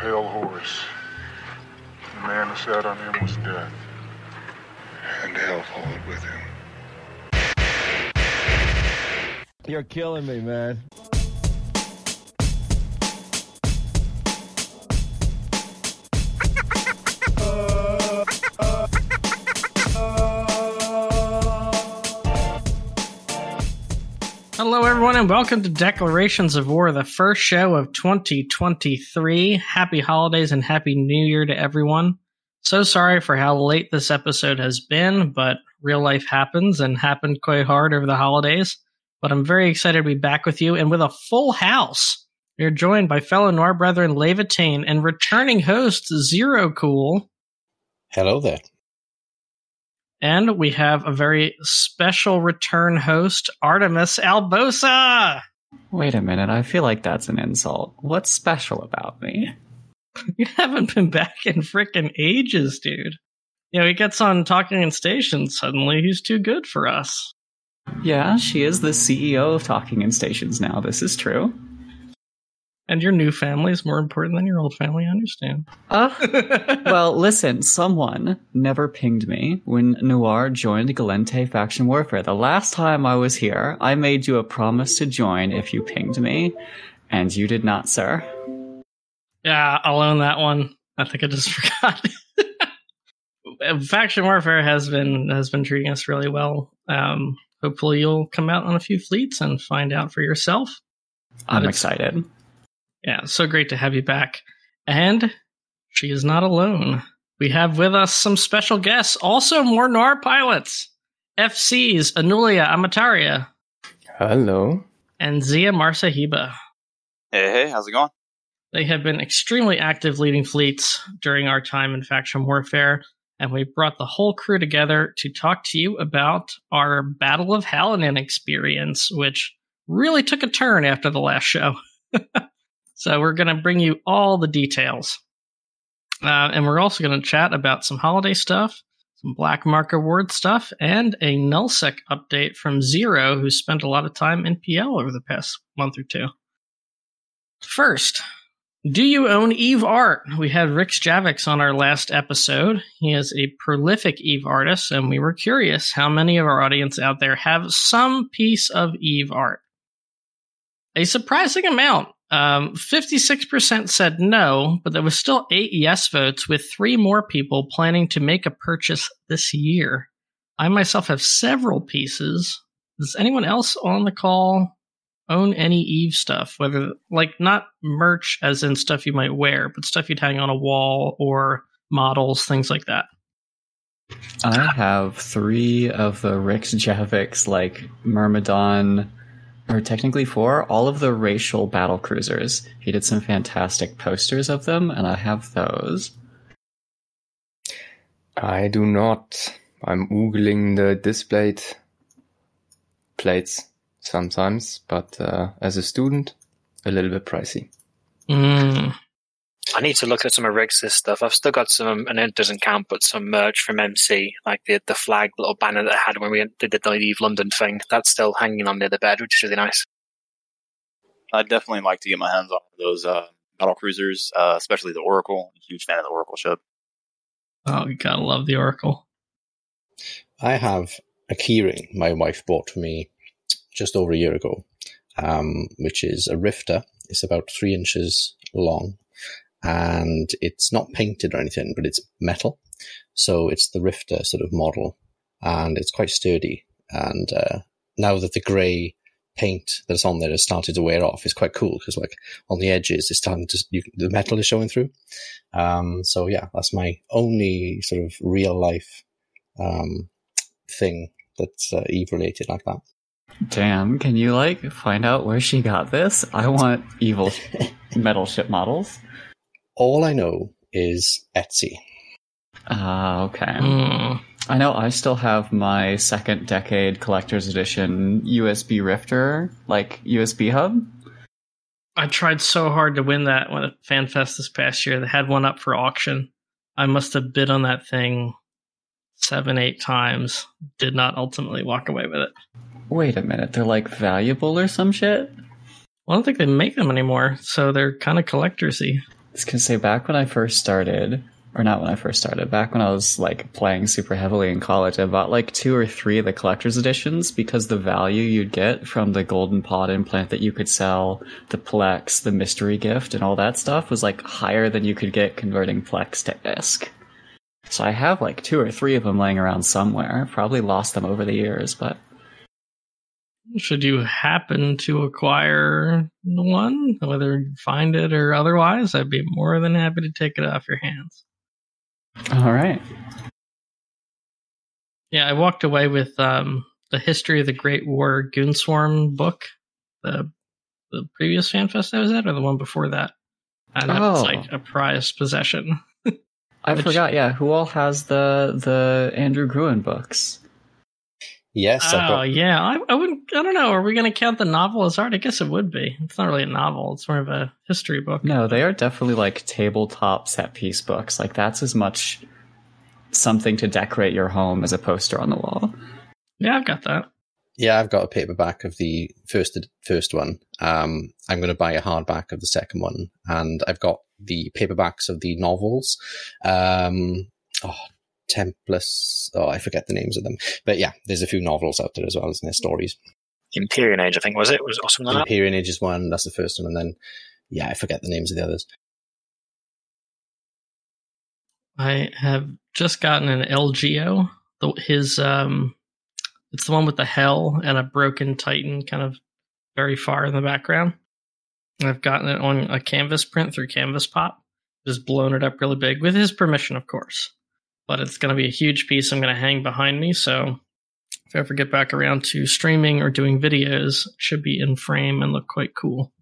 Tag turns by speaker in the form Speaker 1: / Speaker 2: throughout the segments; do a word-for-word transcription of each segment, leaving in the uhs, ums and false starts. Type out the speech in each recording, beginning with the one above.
Speaker 1: pale horse. The man who sat on him was death, and hell followed with him.
Speaker 2: You're killing me, man.
Speaker 3: Hello, everyone, and welcome to Declarations of War, the first show of twenty twenty-three. Happy holidays and Happy New Year to everyone. So sorry for how late this episode has been, but real life happens and happened quite hard over the holidays. But I'm very excited to be back with you, and with a full house. We are joined by fellow Noir brethren Levitain and returning host Zero Cool.
Speaker 4: Hello there.
Speaker 3: And we have a very special return host, Artemis Albosa.
Speaker 5: Wait a minute, I feel like that's an insult. What's special about me?
Speaker 3: You haven't been back in frickin' ages, dude. You know, he gets on Talking in Stations suddenly. He's too good for us.
Speaker 5: Yeah, she is the C E O of Talking in Stations now. This is true.
Speaker 3: And your new family is more important than your old family, I understand.
Speaker 5: Uh, well, listen, someone never pinged me when Noir joined Gallente Faction Warfare. The last time I was here, I made you a promise to join if you pinged me, and you did not, sir.
Speaker 3: Yeah, I'll own that one. I think I just forgot. Faction Warfare has been has been treating us really well. Um, hopefully you'll come out on a few fleets and find out for yourself.
Speaker 5: I'm excited.
Speaker 3: Yeah, so great to have you back. And she is not alone. We have with us some special guests, also more Noir pilots. F Cs Anulia Amataria.
Speaker 4: Hello.
Speaker 3: And Zia Marsahiba.
Speaker 6: Hey, hey, how's it going?
Speaker 3: They have been extremely active leading fleets during our time in Faction Warfare, and we brought the whole crew together to talk to you about our Battle of Halanin experience, which really took a turn after the last show. So we're going to bring you all the details. Uh, and we're also going to chat about some holiday stuff, some Black Mark Award stuff, and a nullsec update from Zero, who spent a lot of time in P L over the past month or two. First, do you own Eve Art? We had Rix Javix on our last episode. He is a prolific Eve artist, and we were curious how many of our audience out there have some piece of Eve Art. A surprising amount. Um, fifty-six percent said no, but there was still eight yes votes, with three more people planning to make a purchase this year. I myself have several pieces. Does anyone else on the call own any Eve stuff? Whether, like, not merch as in stuff you might wear, but stuff you'd hang on a wall or models, things like that.
Speaker 5: I have three of the Rix Javix, like, Myrmidon, or technically four, all of the racial battle cruisers. He did some fantastic posters of them, and I have those.
Speaker 4: I do not. I'm oogling the displayed plates sometimes, but uh, as a student, a little bit pricey.
Speaker 3: Mm.
Speaker 6: I need to look at some of Riggs' stuff. I've still got some, and it doesn't count, but some merch from M C, like the the flag little banner that I had when we did the Leave London thing. That's still hanging on near the bed, which is really nice.
Speaker 7: I'd definitely like to get my hands on those uh, battle cruisers, uh, especially the Oracle. I'm a huge fan of the Oracle ship.
Speaker 3: Oh, you gotta love the Oracle.
Speaker 4: I have a keyring my wife bought for me just over a year ago, um, which is a Rifter. It's about three inches long. And it's not painted or anything, but it's metal. So it's the Rifter sort of model, and it's quite sturdy. And uh, now that the grey paint that's on there has started to wear off, it's quite cool because, like, on the edges, it's starting to you, the metal is showing through. Um, so yeah, that's my only sort of real life um, thing that's uh, Eve related like that.
Speaker 5: Damn, can you, like, find out where she got this? I want evil metal ship models.
Speaker 4: All I know is Etsy.
Speaker 5: Ah, uh, okay.
Speaker 3: Mm.
Speaker 5: I know I still have my second decade collector's edition U S B Rifter, like U S B hub.
Speaker 3: I tried so hard to win that one at FanFest this past year. They had one up for auction. I must have bid on that thing seven, eight times. Did not ultimately walk away with it.
Speaker 5: Wait a minute, they're like valuable or some shit?
Speaker 3: Well, I don't think they make them anymore, so they're kind of collectorsy.
Speaker 5: was gonna say, back when I first started, or not when I first started, back when I was like playing super heavily in college, I bought like two or three of the collector's editions because the value you'd get from the golden pod implant that you could sell, the Plex, the mystery gift, and all that stuff was like higher than you could get converting Plex to I S C. So I have like two or three of them laying around somewhere. Probably lost them over the years, but...
Speaker 3: Should you happen to acquire one, whether you find it or otherwise, I'd be more than happy to take it off your hands.
Speaker 5: All right.
Speaker 3: Yeah, I walked away with um, the History of the Great War Goonswarm book, the the previous FanFest I was at, or the one before that. And that was
Speaker 5: Oh.
Speaker 3: like a prized possession.
Speaker 5: I
Speaker 3: Which-
Speaker 5: forgot, yeah, who all has the the Andrew Gruen books?
Speaker 4: Yes, I've
Speaker 3: Oh,
Speaker 4: got,
Speaker 3: yeah. I, I wouldn't. I don't know. Are we going to count the novel as art? I guess it would be. It's not really a novel. It's more of a history book.
Speaker 5: No, they are definitely like tabletop set piece books. Like that's as much something to decorate your home as a poster on the wall.
Speaker 3: Yeah, I've got that.
Speaker 4: yeah, I've got a paperback of the first first one. Um, I'm going to buy a hardback of the second one, and I've got the paperbacks of the novels. Um, oh, Templars. Oh, I forget the names of them. But yeah, there's a few novels out there as well, isn't there? Stories.
Speaker 6: Imperial Age, I think, was it? Was or something like that?
Speaker 4: Imperial Age is one. That's the first one, and then yeah, I forget the names of the others.
Speaker 3: I have just gotten an L G O. The, his um, it's the one with the hell and a broken Titan, kind of very far in the background. I've gotten it on a canvas print through Canvas Pop. Just blown it up really big with his permission, of course. But it's going to be a huge piece I'm going to hang behind me. So if I ever get back around to streaming or doing videos, it should be in frame and look quite cool.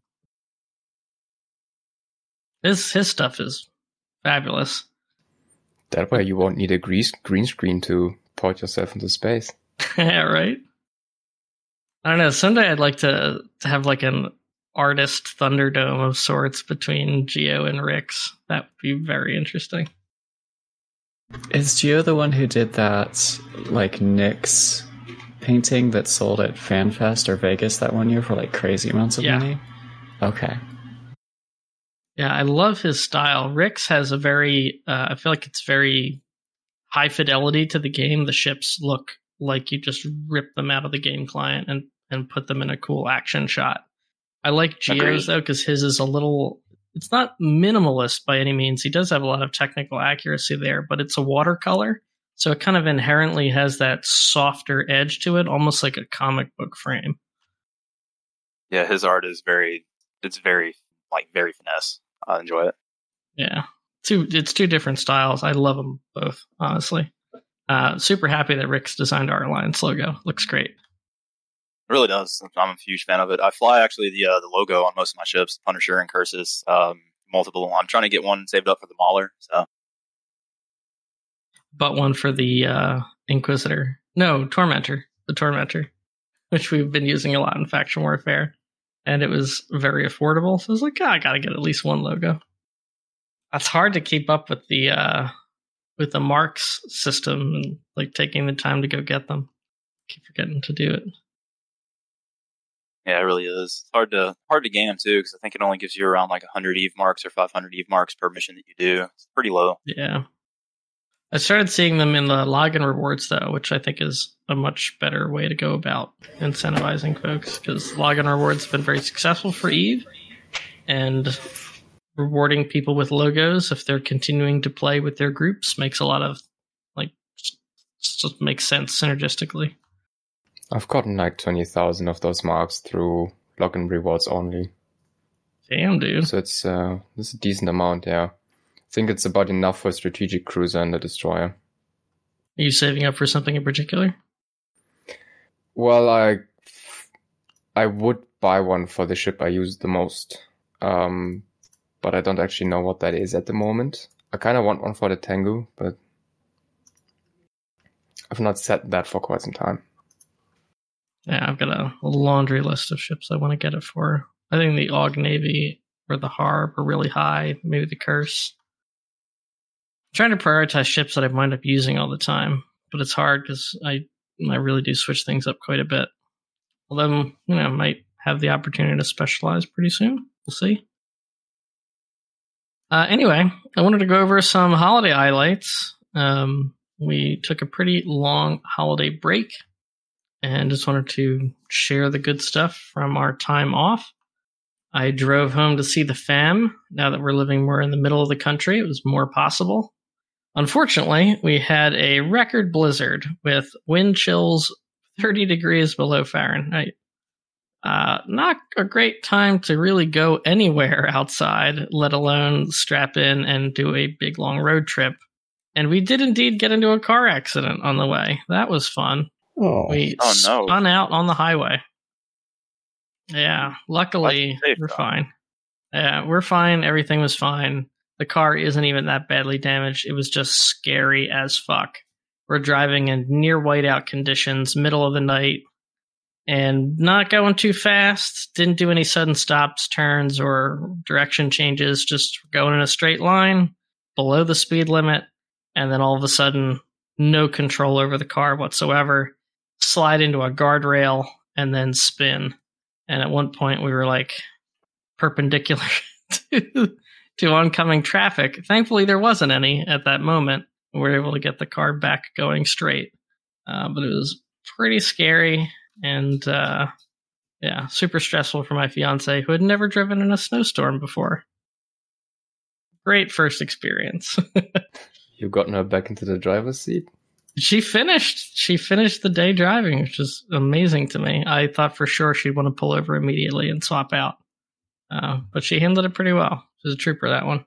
Speaker 3: His his stuff is fabulous.
Speaker 8: That way you won't need a green green screen to port yourself into space.
Speaker 3: Yeah, right? I don't know. Someday I'd like to, to have like an artist Thunderdome of sorts between Geo and Rix. That would be very interesting.
Speaker 5: Is Gio the one who did that, like, Nyx painting that sold at FanFest or Vegas that one year for, like, crazy amounts of
Speaker 3: Yeah.
Speaker 5: money? Okay.
Speaker 3: Yeah, I love his style. Rix has a very, uh, I feel like it's very high fidelity to the game. The ships look like you just rip them out of the game client and, and put them in a cool action shot. I like Geo's,
Speaker 6: Agreed.
Speaker 3: though, because his is a little... It's not minimalist by any means. He does have a lot of technical accuracy there, but it's a watercolor. So it kind of inherently has that softer edge to it, almost like a comic book frame.
Speaker 7: Yeah, his art is very, it's very, like, very finesse. I enjoy it.
Speaker 3: Yeah. Two, it's two different styles. I love them both, honestly. Uh, super happy that Rick's designed our Alliance logo. Looks great.
Speaker 7: It really does. I'm a huge fan of it. I fly actually the uh, the logo on most of my ships, Punisher and Cursus, um, multiple. I'm trying to get one saved up for the Mauler. So
Speaker 3: But one for the uh, Inquisitor. No, Tormentor. The Tormentor, which we've been using a lot in Faction Warfare. And it was very affordable. So I was like, oh, I got to get at least one logo. That's hard to keep up with the uh, with the marks system and like taking the time to go get them. Keep forgetting to do it.
Speaker 7: yeah, it really is. It's hard to hard to game too because I think it only gives you around like one hundred Eve marks or five hundred Eve marks per mission that you do. It's pretty low.
Speaker 3: Yeah. I started seeing them in the login rewards, though, which I think is a much better way to go about incentivizing folks, because login rewards have been very successful for Eve, and rewarding people with logos if they're continuing to play with their groups makes a lot of, like, just, just makes sense synergistically.
Speaker 8: I've gotten like twenty thousand of those marks through login rewards only.
Speaker 3: Damn, dude.
Speaker 8: So it's, uh, it's a decent amount, yeah. I think it's about enough for a strategic cruiser and a destroyer.
Speaker 3: Are you saving up for something in particular?
Speaker 8: Well, I I would buy one for the ship I use the most, um, but I don't actually know what that is at the moment. I kind of want one for the Tengu, but I've not set that for quite some time.
Speaker 3: Yeah, I've got a laundry list of ships I want to get it for. I think the Aug Navy or the Harb are really high. Maybe the Curse. I'm trying to prioritize ships that I wind up using all the time, but it's hard because I I really do switch things up quite a bit. Although, you know, I might have the opportunity to specialize pretty soon. We'll see. Uh, anyway, I wanted to go over some holiday highlights. Um, we took a pretty long holiday break and just wanted to share the good stuff from our time off. I drove home to see the fam. Now that we're living more in the middle of the country, it was more possible. Unfortunately, we had a record blizzard with wind chills thirty degrees below Fahrenheit. Uh, not a great time to really go anywhere outside, let alone strap in and do a big long road trip. And we did indeed get into a car accident on the way. That was fun.
Speaker 4: Oh,
Speaker 3: we
Speaker 7: oh no.
Speaker 3: spun out on the highway. Yeah, luckily
Speaker 7: safe,
Speaker 3: we're
Speaker 7: though.
Speaker 3: fine. Yeah, we're fine. Everything was fine. The car isn't even that badly damaged. It was just scary as fuck. We're driving in near whiteout conditions, middle of the night, and not going too fast. Didn't do any sudden stops, turns, or direction changes. Just going in a straight line below the speed limit, and then all of a sudden, no control over the car whatsoever. Slide into a guardrail and then spin. And at one point, we were like perpendicular to, to oncoming traffic. Thankfully, there wasn't any at that moment. We were able to get the car back going straight. Uh, but it was pretty scary and, uh, yeah, super stressful for my fiance, who had never driven in a snowstorm before. Great first experience.
Speaker 8: You gotten her back into the driver's seat?
Speaker 3: She finished. She finished the day driving, which is amazing to me. I thought for sure she'd want to pull over immediately and swap out. Uh, but she handled it pretty well. She's a trooper, that one.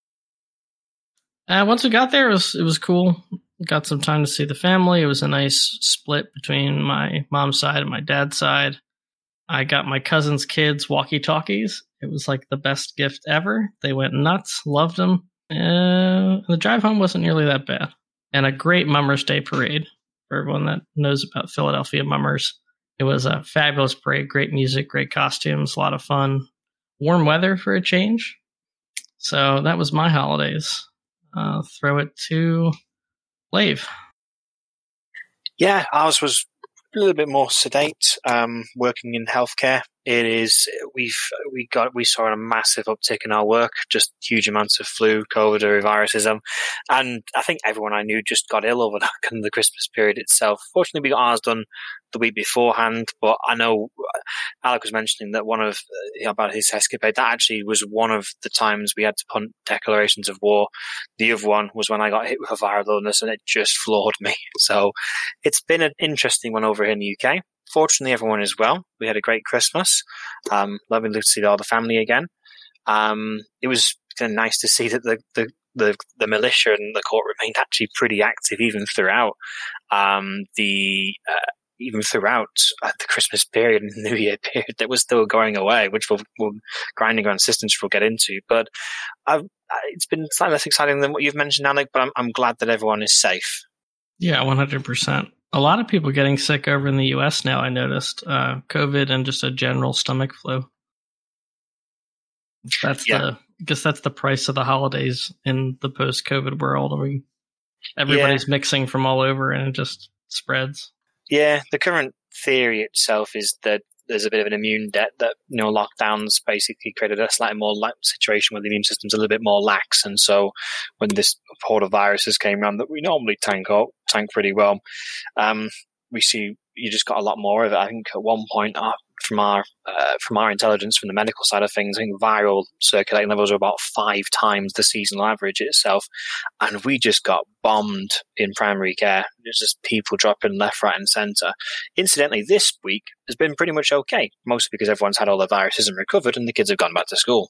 Speaker 3: Uh, once we got there, it was, it was cool. Got some time to see the family. It was a nice split between my mom's side and my dad's side. I got my cousin's kids walkie-talkies. It was like the best gift ever. They went nuts, loved them. Uh, the drive home wasn't nearly that bad. And a great Mummers Day parade for everyone that knows about Philadelphia Mummers. It was a fabulous parade, great music, great costumes, a lot of fun. Warm weather for a change. So that was my holidays. Uh, throw it to Lave.
Speaker 6: Yeah, ours was a little bit more sedate. Um, working in healthcare, it is. We've we got we saw a massive uptick in our work. Just huge amounts of flu, COVID, or viruses. Um, and I think everyone I knew just got ill over that kind of the Christmas period itself. Fortunately, we got ours done the week beforehand. But I know Alec was mentioning that one of uh, about his escapade. That actually was one of the times we had to punt declarations of war. The other one was when I got hit with a viral illness, and it just floored me. So it's been an interesting one over here in the U K. Fortunately, everyone is well. We had a great Christmas. Um, lovely to see all the family again. Um, it was kind of nice to see that the, the, the, the militia and the court remained actually pretty active even throughout um, the uh, even throughout uh, the Christmas period and New Year period that was still going away, which we'll, we'll grinding on systems we'll get into. But I've, it's been slightly less exciting than what you've mentioned, Alec. But I'm, I'm glad that everyone is safe.
Speaker 3: Yeah, one hundred percent. A lot of people getting sick over in the U S now, I noticed. Uh, COVID and just a general stomach flu. That's
Speaker 6: yeah.
Speaker 3: the, I guess that's the price of the holidays in the post-COVID world. I mean, everybody's yeah. mixing from all over and it just spreads.
Speaker 6: Yeah, the current theory itself is that there's a bit of an immune debt that, you know, lockdowns basically created a slightly more lax situation where the immune system's a little bit more lax. And so when this horde of viruses came around that we normally tank out, tank pretty well, um, we see you just got a lot more of it. I think at one point uh, from our uh, from our intelligence, from the medical side of things, I think viral circulating levels are about five times the seasonal average itself. And we just got bombed in primary care. There's just people dropping left, right, and centre. Incidentally, this week has been pretty much okay, mostly because everyone's had all the viruses and recovered, and the kids have gone back to school.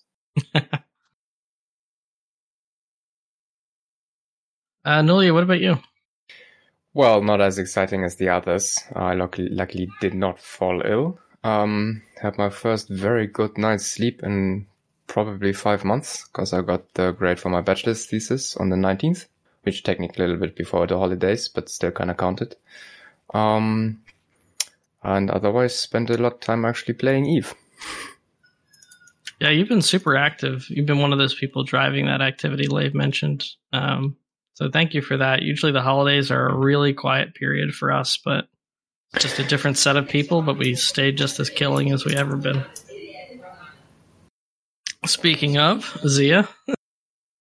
Speaker 3: uh, Nulia, what about you?
Speaker 8: Well, not as exciting as the others. I luckily, luckily did not fall ill. Um, had my first very good night's sleep in probably five months because I got the grade for my bachelor's thesis on the nineteenth, which technically a little bit before the holidays, but still kind of counted. Um, and otherwise spent a lot of time actually playing Eve.
Speaker 3: Yeah, you've been super active. You've been one of those people driving that activity Lave mentioned. Um, So thank you for that. Usually the holidays are a really quiet period for us, but just a different set of people, but we stayed just as killing as we ever been. Speaking of, Zia.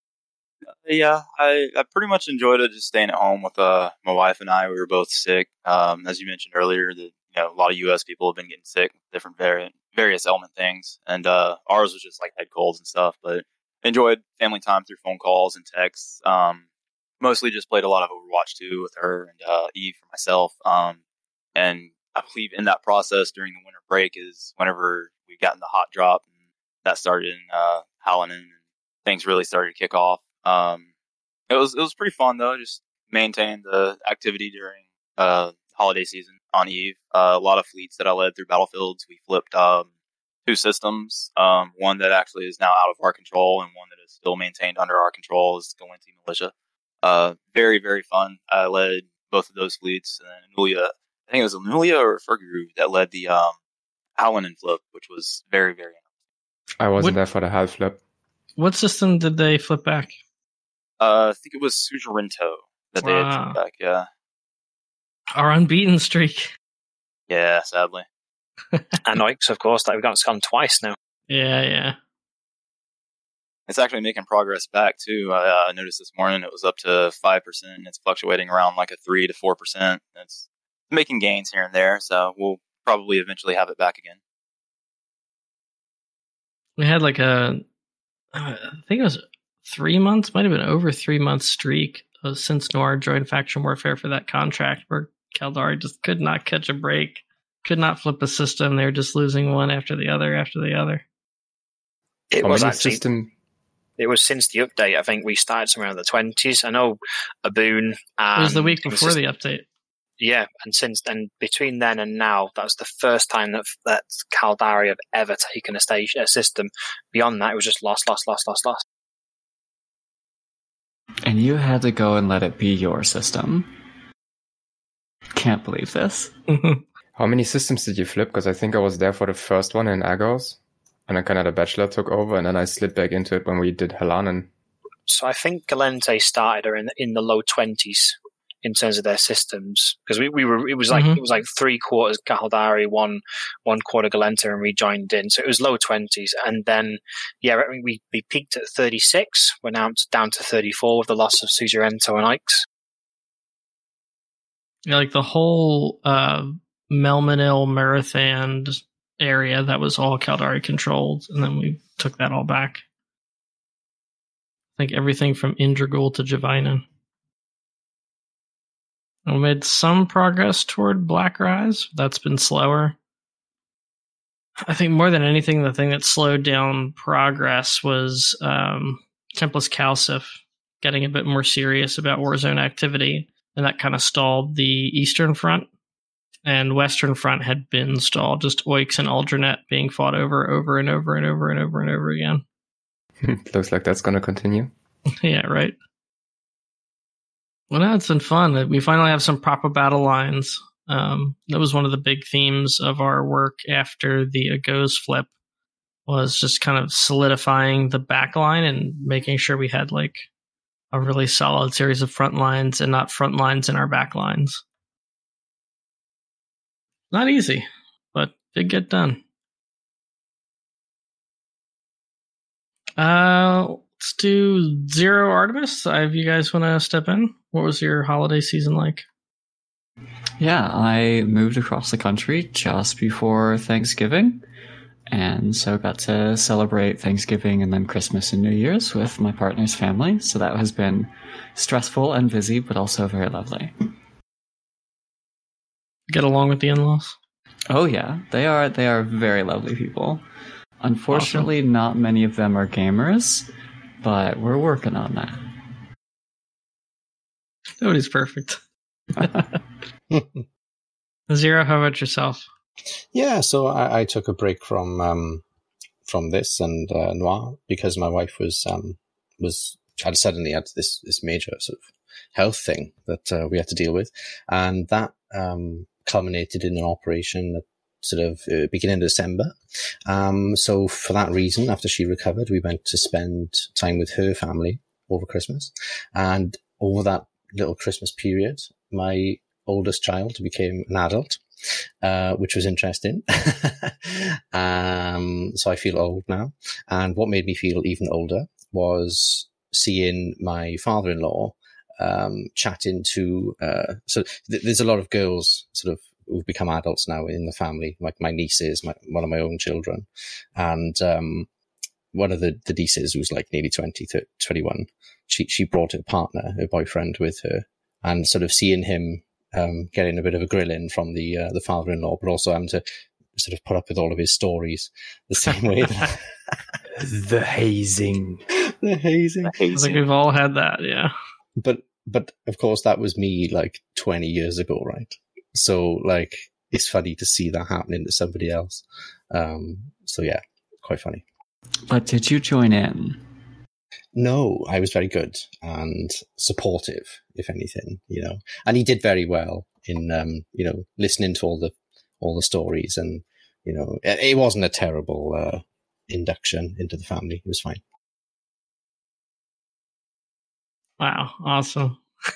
Speaker 7: Yeah, I, I pretty much enjoyed it just staying at home with uh, my wife and I. We were both sick. Um, as you mentioned earlier, that you know a lot of U S people have been getting sick with different variant, various ailment things. And uh, ours was just like head colds and stuff. But enjoyed family time through phone calls and texts. Um, mostly just played a lot of Overwatch two with her and uh, Eve for myself. Um, and I believe in that process during the winter break is whenever we got in the hot drop. And that started in uh, Hallinan and things really started to kick off. Um, it was, it was pretty fun though, just maintain the activity during, uh, holiday season on Eve. Uh, a lot of fleets that I led through battlefields. We flipped, um, two systems. Um, one that actually is now out of our control and one that is still maintained under our control is Gallente Militia. Uh, very, very fun. I led both of those fleets, and Anulia, I think it was Anulia or Ferguru that led the, um, Hallinan flip, which was very, very interesting.
Speaker 8: I wasn't
Speaker 3: What-
Speaker 8: there for the half flip.
Speaker 3: What system did they flip back?
Speaker 7: Uh, I think it was Suzerainto that they had
Speaker 3: Wow.
Speaker 7: flipped back, yeah.
Speaker 3: Our unbeaten streak.
Speaker 7: Yeah, sadly.
Speaker 6: And Oix, of course, that we've got gone twice now.
Speaker 3: Yeah, yeah.
Speaker 7: It's actually making progress back too. I uh, noticed this morning it was up to five percent. It's fluctuating around like a three to four percent. It's making gains here and there, so we'll probably eventually have it back again.
Speaker 3: We had like a, I think it was three months, might have been over three month streak uh, since Noir joined Faction Warfare for that contract where Caldari just could not catch a break, could not flip a system. They were just losing one after the other after the other.
Speaker 6: It
Speaker 8: How
Speaker 6: was
Speaker 8: many
Speaker 6: actually,
Speaker 8: system?
Speaker 6: it was since the update. I think we started somewhere in the twenties. I know Aboon.
Speaker 3: It was the
Speaker 6: and
Speaker 3: week
Speaker 6: it was
Speaker 3: before
Speaker 6: just-
Speaker 3: the update.
Speaker 6: Yeah, and since then, between then and now, that's the first time that that Caldari have ever taken a station, a system. Beyond that, it was just lost, lost, lost, lost, lost.
Speaker 5: And you had to go and let it be your system. Can't believe this.
Speaker 8: How many systems did you flip? Because I think I was there for the first one in Agos, and then kind of the Bachelor took over, and then I slid back into it when we did Halanen.
Speaker 6: So I think Gallente started her in in the low twenties in terms of their systems, because we, we were it was like
Speaker 3: Mhm.
Speaker 6: it was like three quarters Caldari, one one quarter Gallente, and we joined in. So it was low twenties, and then yeah, I mean, we we peaked at thirty six. We're now down to thirty four with the loss of Suzerainto and Ix.
Speaker 3: Yeah, like the whole uh, Melmanil Marathon area that was all Caldari controlled, and then we took that all back. I think everything from Indragul to Javinen. We made some progress toward Black Rise. That's been slower. I think more than anything, the thing that slowed down progress was um, Tempest Calcif getting a bit more serious about Warzone activity, and that kind of stalled the Eastern Front. And Western Front had been stalled, just Oix and Aldranet being fought over, over and over and over and over and over again.
Speaker 8: Looks like that's going to continue.
Speaker 3: Yeah, right. Well, no, it's been fun. We finally have some proper battle lines. Um, that was one of the big themes of our work after the Agos flip, was just kind of solidifying the back line and making sure we had like a really solid series of front lines and not front lines in our back lines. Not easy, but did get done. Uh, let's do Zero Artemis. Uh, if you guys want to step in, what was your holiday season like?
Speaker 5: Yeah, I moved across the country just before Thanksgiving, and so got to celebrate Thanksgiving and then Christmas and New Year's with my partner's family. So that has been stressful and busy, but also very lovely.
Speaker 3: Get along with the in-laws?
Speaker 5: Oh yeah, they are they are very lovely people. Unfortunately, awesome. Not many of them are gamers, but we're working on that.
Speaker 3: Nobody's perfect. Zero, how about yourself?
Speaker 4: Yeah, so I, I took a break from um, from this and uh, Noir because my wife was um, was had suddenly had this this major sort of health thing that uh, we had to deal with, and that um, culminated in an operation at sort of uh, beginning of December. Um, so for that reason, after she recovered, we went to spend time with her family over Christmas, and over that little Christmas period, my oldest child became an adult, uh, which was interesting. um, so I feel old now. And what made me feel even older was seeing my father-in-law um, chatting to, uh, so th- there's a lot of girls sort of who've become adults now in the family, like my nieces, my, one of my own children. And um, one of the, the nieces who's like nearly twenty, thirty, twenty-one, she, she brought her partner, her boyfriend with her, and sort of seeing him um, getting a bit of a grilling from the uh, the father-in-law, but also having to sort of put up with all of his stories the same way. That
Speaker 9: the hazing.
Speaker 4: the hazing.
Speaker 3: I think we've all had that, yeah.
Speaker 4: But, but of course that was me like twenty years ago, right? So like, it's funny to see that happening to somebody else. Um, so yeah, quite funny.
Speaker 5: But did you join in?
Speaker 4: No, I was very good and supportive, if anything, you know, and he did very well in, um, you know, listening to all the, all the stories, and, you know, it, it wasn't a terrible, uh, induction into the family. It was fine.
Speaker 3: Wow. Awesome.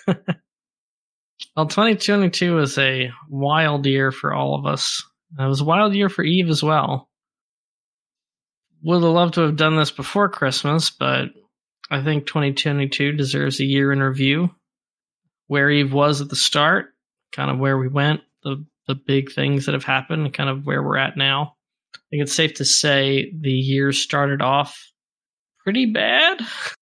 Speaker 3: Well, twenty twenty-two was a wild year for all of us. It was a wild year for Eve as well. Would have loved to have done this before Christmas, but I think twenty twenty-two deserves a year in review. Where Eve was at the start, kind of where we went, the, the big things that have happened, and kind of where we're at now. I think it's safe to say the year started off pretty bad.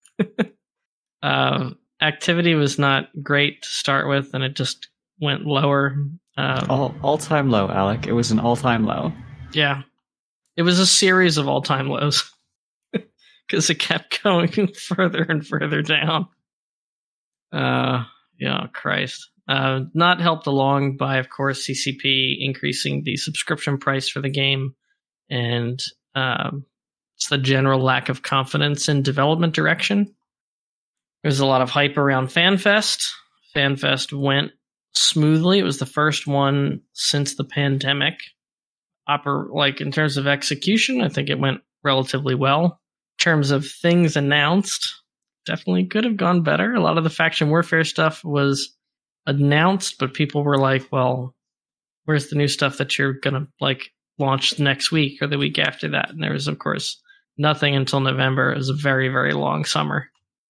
Speaker 3: uh, activity was not great to start with, and it just went lower. Um,
Speaker 5: All all time low, Alec. It was an all time low.
Speaker 3: Yeah. It was a series of all time lows because it kept going further and further down. Uh, yeah, Christ. Uh, not helped along by, of course, C C P increasing the subscription price for the game, and um, it's the general lack of confidence in development direction. There's a lot of hype around FanFest. FanFest went smoothly. It was the first one since the pandemic. Oper- like in terms of execution, I think it went relatively well. In terms of things announced, definitely could have gone better. A lot of the faction warfare stuff was announced, but people were like, well, where's the new stuff that you're going to like launch next week or the week after that? And there was, of course, nothing until November. It was a very, very long summer.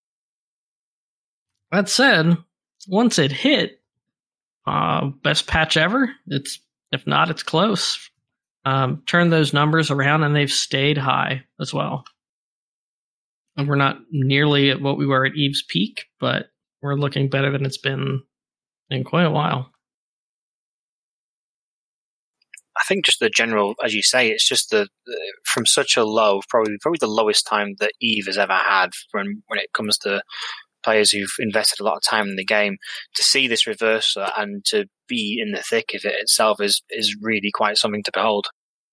Speaker 3: That said, once it hit, uh, best patch ever. It's, if not, it's close. Um, turn those numbers around, and they've stayed high as well. And we're not nearly at what we were at Eve's peak, but we're looking better than it's been in quite a while.
Speaker 6: I think just the general, as you say, it's just the, the from such a low, probably probably the lowest time that Eve has ever had when when it comes to players who've invested a lot of time in the game. To see this reversal and to be in the thick of it itself is is really quite something to behold.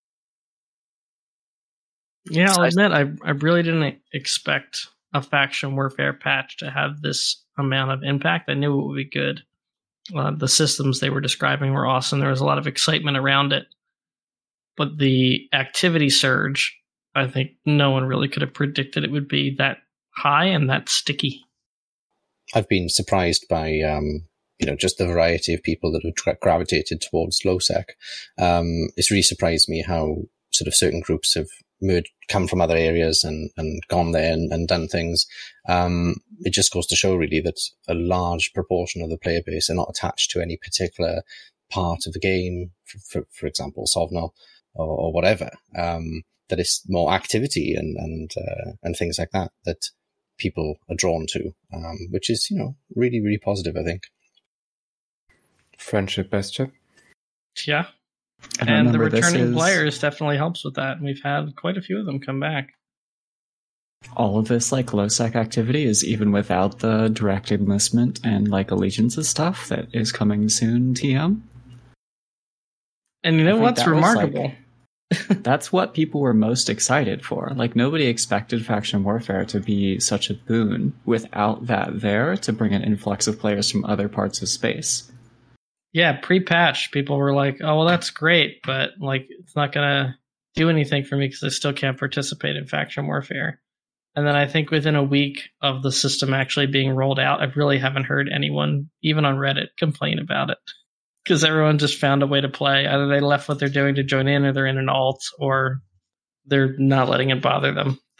Speaker 3: Yeah, I'll admit, I I really didn't expect a faction warfare patch to have this amount of impact. I knew it would be good. Uh, the systems they were describing were awesome. There was a lot of excitement around it. But the activity surge, I think no one really could have predicted it would be that high and that sticky.
Speaker 4: I've been surprised by, um, you know, just the variety of people that have tra- gravitated towards LowSec. Um, it's really surprised me how sort of certain groups have merged, come from other areas and, and gone there and, and done things. Um, it just goes to show really that a large proportion of the player base are not attached to any particular part of the game, for, for, for example, Sovnal or, or whatever. Um, that it's more activity and, and, uh, and things like that, that people are drawn to, um, which is, you know, really, really positive, I think.
Speaker 8: Friendship best chip.
Speaker 3: Yeah.
Speaker 5: And,
Speaker 3: and the
Speaker 5: remember,
Speaker 3: returning
Speaker 5: is,
Speaker 3: players definitely helps with that. We've had quite a few of them come back.
Speaker 5: all of this like low-sec activity is even without the direct enlistment and like allegiances stuff that is coming soon, T M.
Speaker 3: And you know what's
Speaker 5: that was,
Speaker 3: remarkable?
Speaker 5: like, that's what people were most excited for. Like, nobody expected faction warfare to be such a boon without that there to bring an influx of players from other parts of space.
Speaker 3: Yeah, pre-patch, people were like, oh, well, that's great, but like it's not going to do anything for me because I still can't participate in faction warfare. And then I think within a week of the system actually being rolled out, I really haven't heard anyone, even on Reddit, complain about it. Because everyone just found a way to play. Either they left what they're doing to join in, or they're in an alt, or they're not letting it bother them.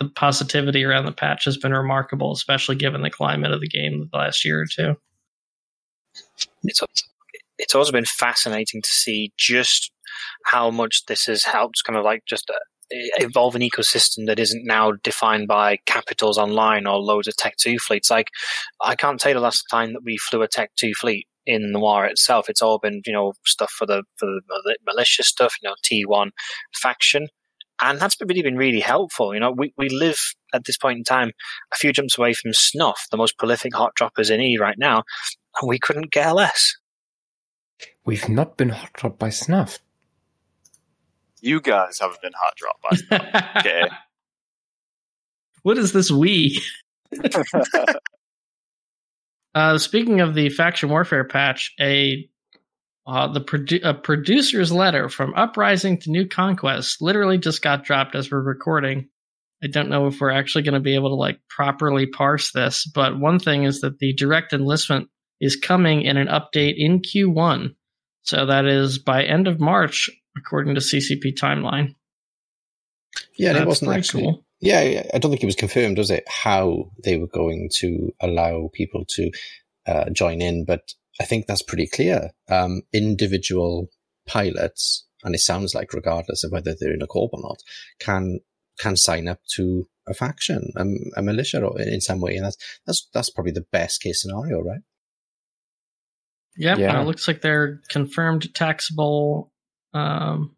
Speaker 3: the positivity around the patch has been remarkable, especially given the climate of the game the last year or two.
Speaker 6: It's it's also been fascinating to see just how much this has helped kind of like just uh, evolve an ecosystem that isn't now defined by Capitals Online or loads of Tech two fleets. Like, I can't tell you the last time that we flew a Tech two fleet in Noir itself. It's all been, you know, stuff for the for the militia stuff, you know, T one faction. And that's really been really helpful. You know, we, we live at this point in time a few jumps away from Snuff, the most prolific hot droppers in E right now, and we couldn't care less.
Speaker 8: We've not been hot dropped by Snuff.
Speaker 7: You guys haven't been hot dropped by Snuff. Okay.
Speaker 3: What is this we? uh, speaking of the Faction Warfare patch, a Uh, the produ- a producer's letter from Uprising to New Conquest literally just got dropped as we're recording. I don't know if we're actually going to be able to like properly parse this, but one thing is that the direct enlistment is coming in an update in Q one. So that is by end of March, according to C C P timeline.
Speaker 4: Yeah,
Speaker 3: That's
Speaker 4: it wasn't actually.
Speaker 3: Cool.
Speaker 4: Yeah, I don't think it was confirmed, was it? How they were going to allow people to uh, join in, but I think that's pretty clear. Um, individual pilots, and it sounds like regardless of whether they're in a corps or not, can can sign up to a faction, a, a militia, or in some way, and that's that's that's probably the best case scenario, right?
Speaker 3: Yep,
Speaker 8: Yeah.
Speaker 3: uh, it looks like they're confirmed taxable. Um,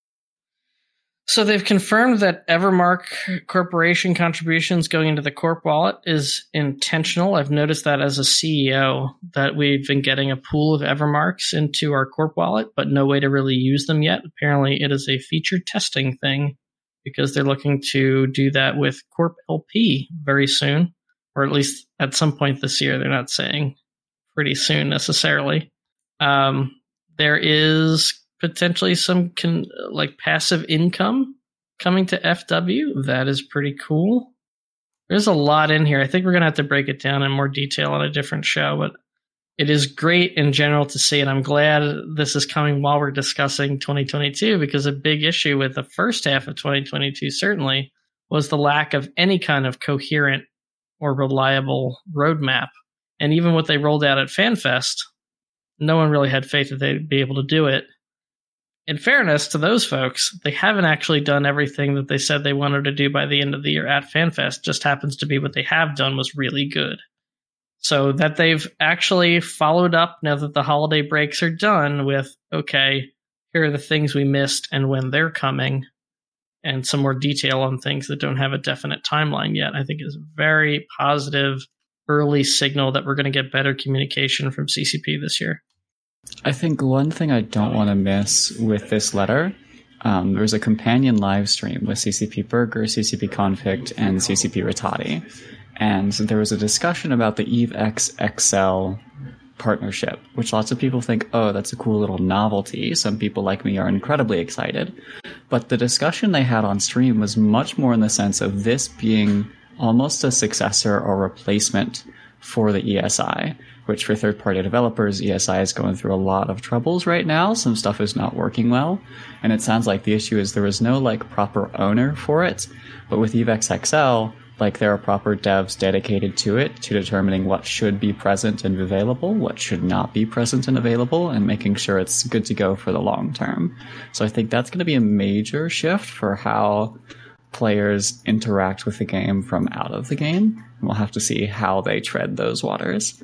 Speaker 3: so they've confirmed that Evermark Corporation contributions going into the Corp wallet is intentional. I've noticed that as a C E O, that we've been getting a pool of Evermarks into our Corp wallet, but no way to really use them yet. Apparently it is a featured testing thing because they're looking to do that with Corp L P very soon, or at least at some point this year. They're not saying pretty soon necessarily. Um, there is potentially some con- like passive income coming to F W. That is pretty cool. There's a lot in here. I think we're going to have to break it down in more detail on a different show, but it is great in general to see, and I'm glad this is coming while we're discussing twenty twenty-two, because a big issue with the first half of twenty twenty-two certainly was the lack of any kind of coherent or reliable roadmap. And even what they rolled out at FanFest, no one really had faith that they'd be able to do it. In fairness to those folks, they haven't actually done everything that they said they wanted to do by the end of the year at FanFest. Just happens to be what they have done was really good. So that they've actually followed up now that the holiday breaks are done with, okay, here are the things we missed and when they're coming, and some more detail on things that don't have a definite timeline yet, I think is a very positive early signal that we're going to get better communication from C C P this year.
Speaker 5: I think one thing I don't want to miss with this letter, um, there's a companion live stream with C C P Burger, C C P Conflict, and C C P Rattati. And there was a discussion about the EveX X L partnership, which lots of people think, oh, that's a cool little novelty. Some people like me are incredibly excited. But the discussion they had on stream was much more in the sense of this being almost a successor or replacement for the E S I, which for third-party developers, E S I is going through a lot of troubles right now. Some stuff is not working well. And it sounds like the issue is there was no like proper owner for it. But with EveX X L, like there are proper devs dedicated to it, to determining what should be present and available, what should not be present and available, and making sure it's good to go for the long term. So I think that's going to be a major shift for how players interact with the game from out of the game. We'll have to see how they tread those waters.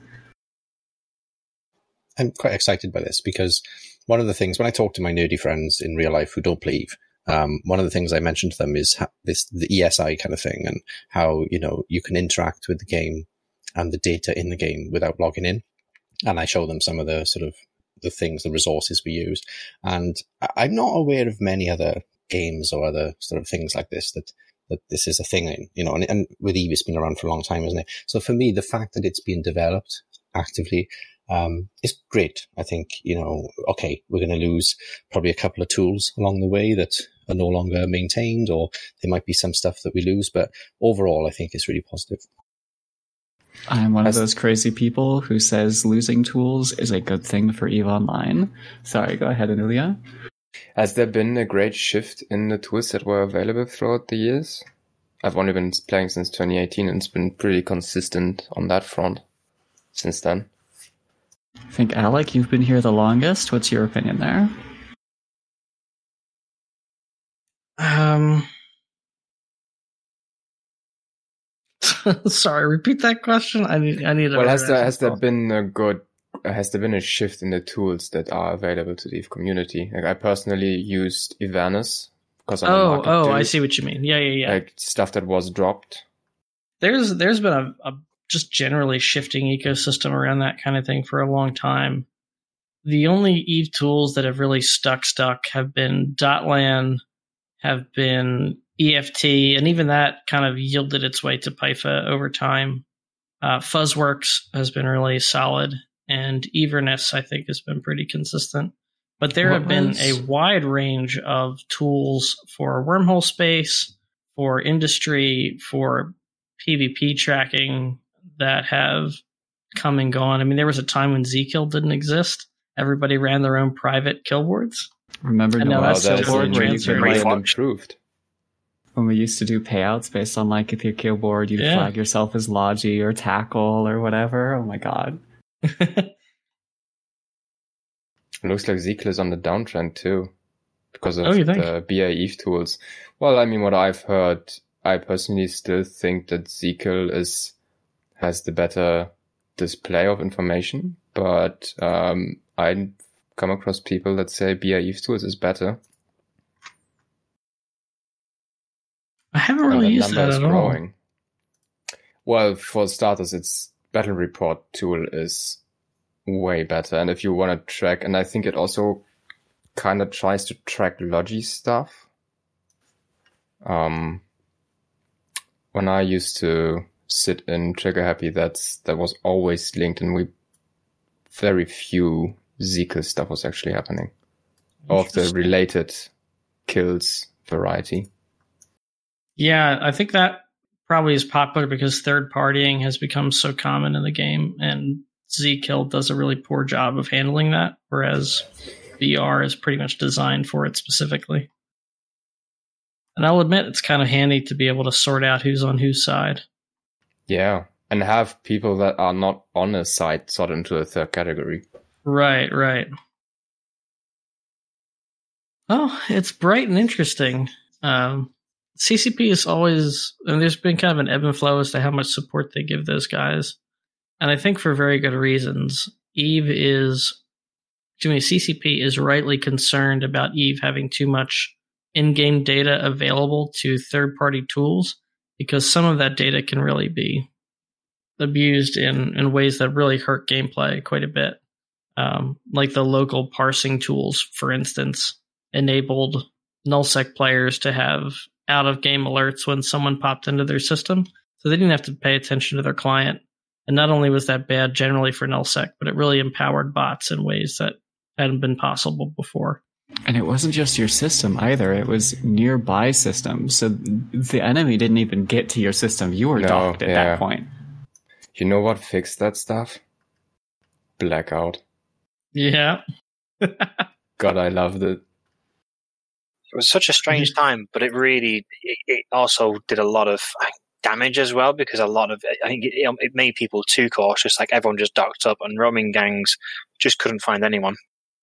Speaker 4: I'm quite excited by this because one of the things, when I talk to my nerdy friends in real life who don't play Eve, um, one of the things I mentioned to them is ha- this, the E S I kind of thing, and how, you know, you can interact with the game and the data in the game without logging in. And I show them some of the sort of the things, the resources we use. And I'm not aware of many other games or other sort of things like this that, that this is a thing in, you know, and, and with Eve, it's been around for a long time, isn't it? So for me, the fact that it's being developed actively, um, is great. I think, you know, okay, we're going to lose probably a couple of tools along the way that are no longer maintained, or there might be some stuff that we lose, but overall, I think it's really positive.
Speaker 5: I'm one of those crazy people who says losing tools is a good thing for EVE Online. Sorry, go ahead, Anulia.
Speaker 8: Has there been a great shift in the tools that were available throughout the years? I've only been playing since twenty eighteen, and it's been pretty consistent on that front since then.
Speaker 5: I think, Alec, you've been here the longest. What's your opinion there?
Speaker 3: Um, sorry, repeat that question. I need. I need.
Speaker 8: Well, has there has there been a good? Has there been a shift in the tools that are available to the EVE community? Like, I personally used Ivernus because I'm a
Speaker 3: Oh,
Speaker 8: market
Speaker 3: oh,
Speaker 8: dude.
Speaker 3: I see what you mean. Yeah, yeah, yeah.
Speaker 8: Like stuff that was dropped.
Speaker 3: There's there's been a, a just generally shifting ecosystem around that kind of thing for a long time. The only EVE tools that have really stuck stuck have been Dotlan, have been E F T, and even that kind of yielded its way to Python over time. Uh, Fuzzworks has been really solid, and Everness, I think, has been pretty consistent. But there
Speaker 5: What
Speaker 3: have been
Speaker 5: was-
Speaker 3: a wide range of tools for wormhole space, for industry, for PvP tracking that have come and gone. I mean, there was a time when Zkill didn't exist. Everybody ran their own private kill boards.
Speaker 5: Remember
Speaker 3: I know
Speaker 5: Noah's
Speaker 3: that's
Speaker 8: that's
Speaker 5: Killboard, where you
Speaker 3: transferred
Speaker 5: could,
Speaker 8: really
Speaker 3: right
Speaker 5: like,
Speaker 8: improved.
Speaker 5: when we used to do payouts based on, like, if your kill board, you'd
Speaker 3: Yeah.
Speaker 5: flag yourself as Logi or Tackle or whatever. Oh my god.
Speaker 8: It looks like Zkill is on the downtrend too, because of
Speaker 3: Oh, you think?
Speaker 8: the B A EVE tools. Well, I mean, what I've heard, I personally still think that Zkill is has the better display of information, but um, I come across people that say B A EVE tools is better.
Speaker 3: I haven't
Speaker 8: And
Speaker 3: really
Speaker 8: that
Speaker 3: used
Speaker 8: number
Speaker 3: that
Speaker 8: is
Speaker 3: at all.
Speaker 8: growing. Well, for starters, its battle report tool is way better. And if you want to track, and I think it also kind of tries to track Logi stuff. Um, when I used to sit in Trigger Happy, that's that was always linked, and we very few Zkill stuff was actually happening of the
Speaker 3: Interesting.
Speaker 8: related kills variety.
Speaker 3: Yeah, I think that probably is popular because third partying has become so common in the game, and Zkill does a really poor job of handling that, whereas V R is pretty much designed for it specifically. And I'll admit it's kind of handy to be able to sort out who's on whose side.
Speaker 8: Yeah, and have people that are not on a site sort into a third category.
Speaker 3: Right, right. Oh, it's bright and interesting. Um, C C P is always, and there's been kind of an ebb and flow as to how much support they give those guys. And I think for very good reasons. EVE is, excuse me, C C P is rightly concerned about EVE having too much in-game data available to third-party tools, because some of that data can really be abused in, in ways that really hurt gameplay quite a bit. Um, like the local parsing tools, for instance, enabled nullsec players to have out-of-game alerts when someone popped into their system, so they didn't have to pay attention to their client. And not only was that bad generally for nullsec, but it really empowered bots in ways that hadn't been possible before.
Speaker 5: And it wasn't just your system either. It was nearby systems. So the enemy didn't even get to your system. You were
Speaker 8: No,
Speaker 5: docked at
Speaker 8: yeah.
Speaker 5: that point.
Speaker 8: You know what fixed that stuff? Blackout.
Speaker 3: Yeah.
Speaker 8: God, I loved it.
Speaker 6: It was such a strange time, but it really it, it also did a lot of I think, damage as well, because a lot of I think it, it made people too cautious. Like everyone just docked up, and roaming gangs just couldn't find anyone.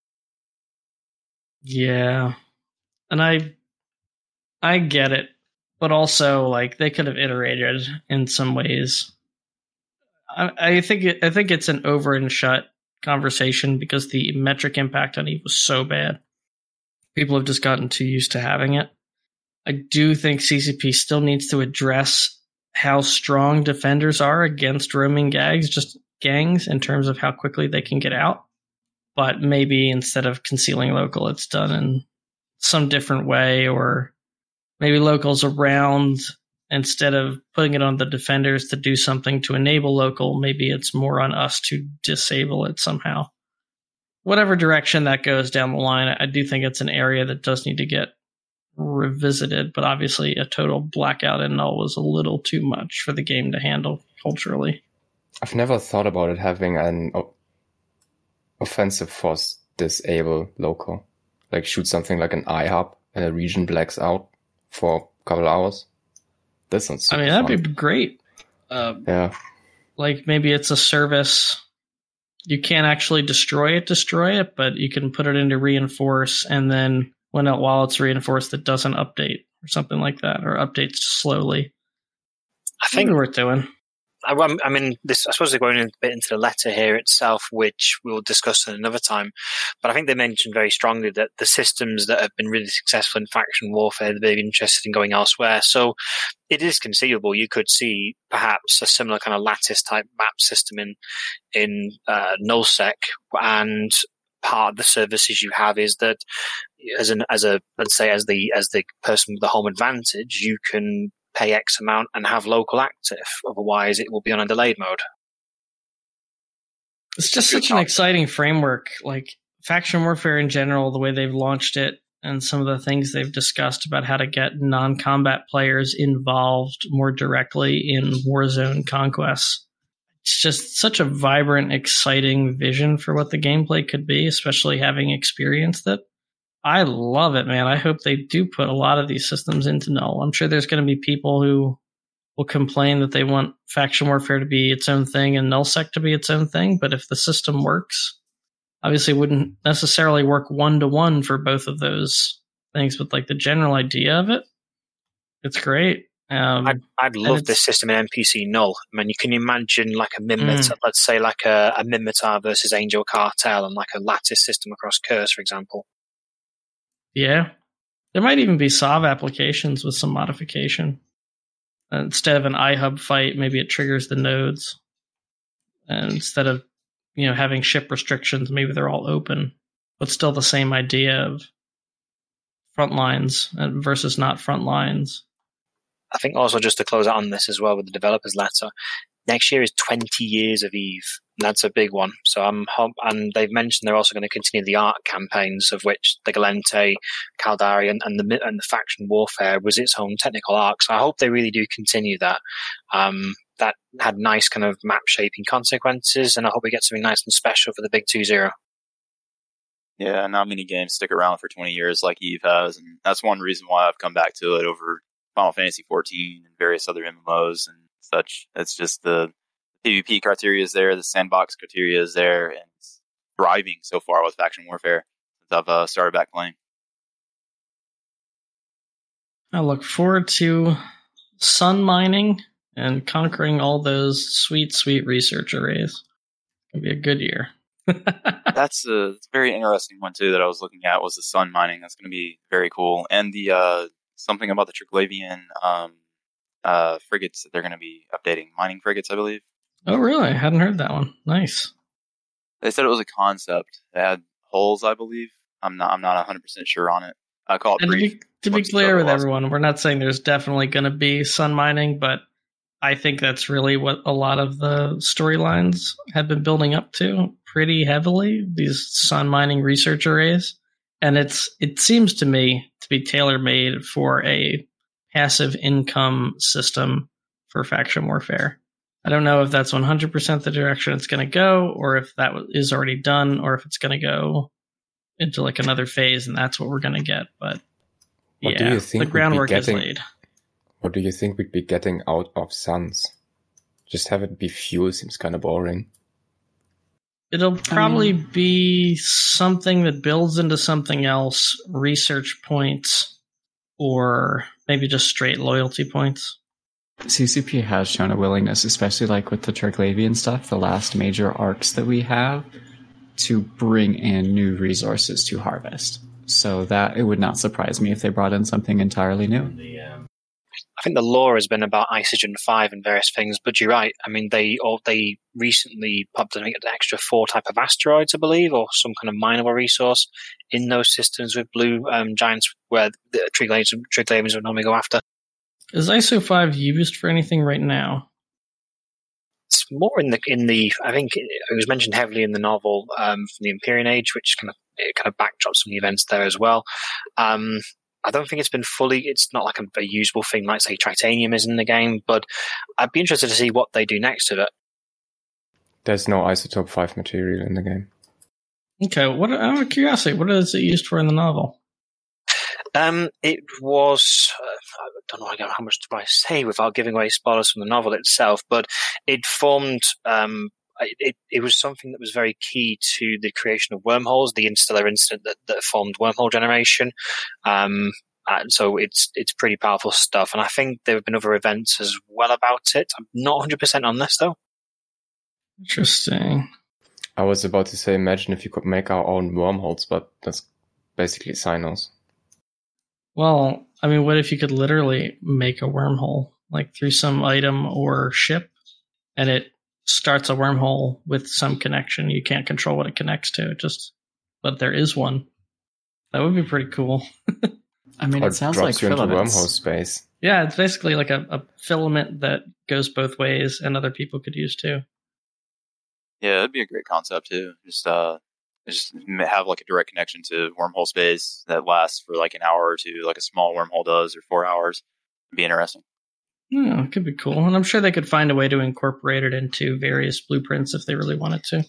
Speaker 3: Yeah. And I I get it. But also, like, they could have iterated in some ways. I, I think it, I think it's an over and shut conversation because the metric impact on EVE was so bad. People have just gotten too used to having it. I do think C C P still needs to address how strong defenders are against roaming gangs, just gangs, in terms of how quickly they can get out. But maybe instead of concealing local, it's done in some different way, or maybe locals around, instead of putting it on the defenders to do something to enable local, maybe it's more on us to disable it somehow. Whatever direction that goes down the line, I do think it's an area that does need to get revisited, but obviously a total blackout and null was a little too much for the game to handle culturally.
Speaker 8: I've never thought about it having an o- offensive force disable local. Like shoot something like an I hub and a region blacks out for a couple hours. This sounds
Speaker 3: I mean,
Speaker 8: super
Speaker 3: that'd
Speaker 8: fun.
Speaker 3: be great. Uh,
Speaker 8: Yeah.
Speaker 3: like maybe it's a service. You can't actually destroy it, destroy it, but you can put it into reinforce, and then when it, while it's reinforced, it doesn't update or something like that, or updates slowly.
Speaker 6: I think
Speaker 3: Maybe worth doing.
Speaker 6: I, I mean, this. I suppose they're going a bit into the letter here itself, which we'll discuss at another time. But I think they mentioned very strongly that the systems that have been really successful in faction warfare, they're very interested in going elsewhere. So it is conceivable you could see perhaps a similar kind of lattice type map system in in uh, nullsec, and part of the services you have is that as an as a let's say as the as the person with the home advantage, you can pay X amount and have local active. Otherwise, it will be on a delayed mode.
Speaker 3: It's just such an exciting framework. Like faction warfare in general, the way they've launched it, and some of the things they've discussed about how to get non-combat players involved more directly in Warzone conquests. It's just such a vibrant, exciting vision for what the gameplay could be, especially having experienced it. I love it, man. I hope they do put a lot of these systems into null. I'm sure there's going to be people who will complain that they want faction warfare to be its own thing and nullsec to be its own thing. But if the system works, obviously it wouldn't necessarily work one to one for both of those things. But like the general idea of it, it's great. Um,
Speaker 6: I'd, I'd love this system in N P C null. I mean, you can imagine like a Minmatar, mm. let's say like a, a Minmatar versus Angel Cartel, and like a lattice system across Curse, for example.
Speaker 3: Yeah. There might even be S O V applications with some modification. Uh, instead of an iHub fight, maybe it triggers the nodes. And instead of, you know, having ship restrictions, maybe they're all open. But still the same idea of front lines versus not front lines.
Speaker 6: I think also just to close out on this as well with the developers letter, next year is twenty years of EVE. And that's a big one. So I'm and they've mentioned they're also going to continue the ARC campaigns, of which the Gallente, Caldari, and, and the and the faction warfare was its own technical arc. So I hope they really do continue that. Um, that had nice kind of map shaping consequences, and I hope we get something nice and special for the big two zero.
Speaker 7: Yeah, not many games stick around for twenty years like EVE has, and that's one reason why I've come back to it over Final Fantasy fourteen and various other M M Os and such. It's just the PvP criteria is there, the sandbox criteria is there, and it's thriving so far with faction warfare since I've uh, started back playing.
Speaker 3: I look forward to sun mining and conquering all those sweet, sweet research arrays. It'll be a good year.
Speaker 7: That's a very interesting one too that I was looking at was the sun mining. That's going to be very cool, and the uh, something about the Triglavian um, uh, frigates that they're going to be updating, mining frigates, I believe.
Speaker 3: Oh, really? I hadn't heard that one. Nice.
Speaker 7: They said it was a concept. It had holes, I believe. I'm not. I'm not one hundred percent sure on it. I call it
Speaker 3: and
Speaker 7: brief.
Speaker 3: To be, to be clear with everyone, we're not saying there's definitely going to be sun mining, but I think that's really what a lot of the storylines have been building up to pretty heavily. These sun mining research arrays, and it's it seems to me to be tailor made for a passive income system for faction warfare. I don't know if that's one hundred percent the direction it's going to go, or if that is already done, or if it's going to go into like another phase, and that's what we're going to get. But
Speaker 8: what
Speaker 3: yeah,
Speaker 8: do you think
Speaker 3: the groundwork
Speaker 8: getting,
Speaker 3: is laid.
Speaker 8: What do you think we'd be getting out of Suns? Just have it be fuel seems kind of boring.
Speaker 3: It'll probably I mean, be something that builds into something else, research points, or maybe just straight loyalty points.
Speaker 5: C C P has shown a willingness, especially like with the Triglavian stuff, the last major arcs that we have, to bring in new resources to harvest. So that it would not surprise me if they brought in something entirely new.
Speaker 6: I think the lore has been about Isogen five and various things, but you're right. I mean, they or they recently popped an extra four type of asteroids, I believe, or some kind of mineable resource in those systems with blue um, giants where the Triglavians would normally go after.
Speaker 3: Is I S O five used for anything right now?
Speaker 6: It's more in the in the. I think it was mentioned heavily in the novel um, from the Empyrean Age, which kind of it kind of backdrops some of the events there as well. Um, I don't think it's been fully. It's not like a, a usable thing like say Tritanium is in the game, but I'd be interested to see what they do next to it.
Speaker 8: There's no Isotope five material in the game.
Speaker 3: Okay, what out of curiosity, what is it used for in the novel?
Speaker 6: Um, it was, uh, I don't know how much do I say without giving away spoilers from the novel itself, but it formed, um, it, it was something that was very key to the creation of wormholes, the interstellar incident that, that formed wormhole generation. Um, and so it's it's pretty powerful stuff. And I think there have been other events as well about it. I'm not one hundred percent on this, though.
Speaker 3: Interesting.
Speaker 8: I was about to say, imagine if you could make our own wormholes, but that's basically Cynos.
Speaker 3: Well, I mean, what if you could literally make a wormhole, like through some item or ship, and it starts a wormhole with some connection? You can't control what it connects to, it just, but there is one. That would be pretty cool.
Speaker 5: I mean,
Speaker 8: Or
Speaker 5: it sounds
Speaker 8: drops
Speaker 5: like
Speaker 8: you into
Speaker 5: filaments.
Speaker 8: wormhole space.
Speaker 3: Yeah, it's basically like a, a filament that goes both ways and other people could use too.
Speaker 7: Yeah, it'd be a great concept too. Just uh, just have like a direct connection to wormhole space that lasts for like an hour or two, like a small wormhole does, or four hours. It'd be interesting.
Speaker 3: Yeah, it could be cool. And I'm sure they could find a way to incorporate it into various blueprints if they really wanted to.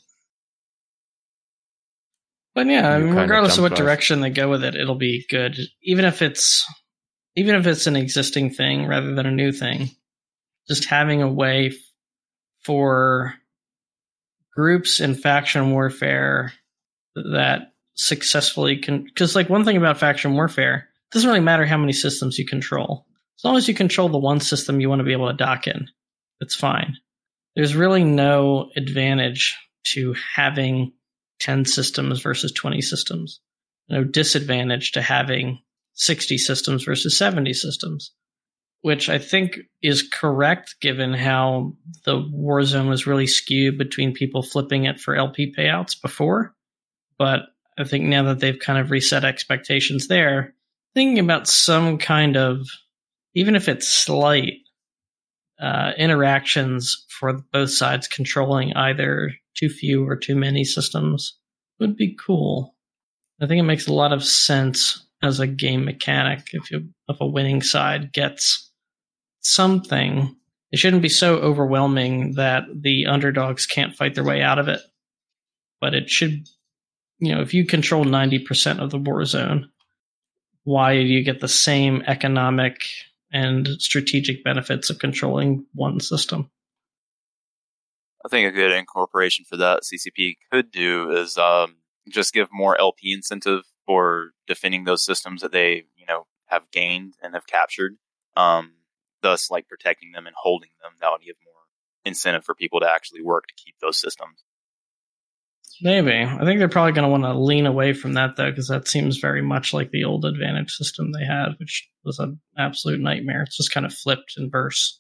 Speaker 3: But yeah, I
Speaker 8: You
Speaker 3: mean,
Speaker 8: kinda
Speaker 3: regardless of
Speaker 8: jump
Speaker 3: what
Speaker 8: drive.
Speaker 3: direction they go with it, it'll be good. Even if it's even if it's an existing thing rather than a new thing, just having a way f- for groups in faction warfare that successfully can, because like one thing about faction warfare, it doesn't really matter how many systems you control. As long as you control the one system you want to be able to dock in, it's fine. There's really no advantage to having ten systems versus twenty systems. No disadvantage to having sixty systems versus seventy systems, which I think is correct given how the Warzone was really skewed between people flipping it for L P payouts before. But I think now that they've kind of reset expectations there, thinking about some kind of, even if it's slight, uh, interactions for both sides controlling either too few or too many systems would be cool. I think it makes a lot of sense as a game mechanic. If you, if a winning side gets something, it shouldn't be so overwhelming that the underdogs can't fight their way out of it. But it should, you know, if you control ninety percent of the war zone, why do you get the same economic and strategic benefits of controlling one system?
Speaker 7: I think a good incorporation for that C C P could do is um, just give more L P incentive for defending those systems that they, you know, have gained and have captured. Um, thus, like protecting them and holding them. That would give more incentive for people to actually work to keep those systems.
Speaker 3: Maybe. I think they're probably going to want to lean away from that, though, because that seems very much like the old advantage system they had, which was an absolute nightmare. It's just kind of flipped in verse.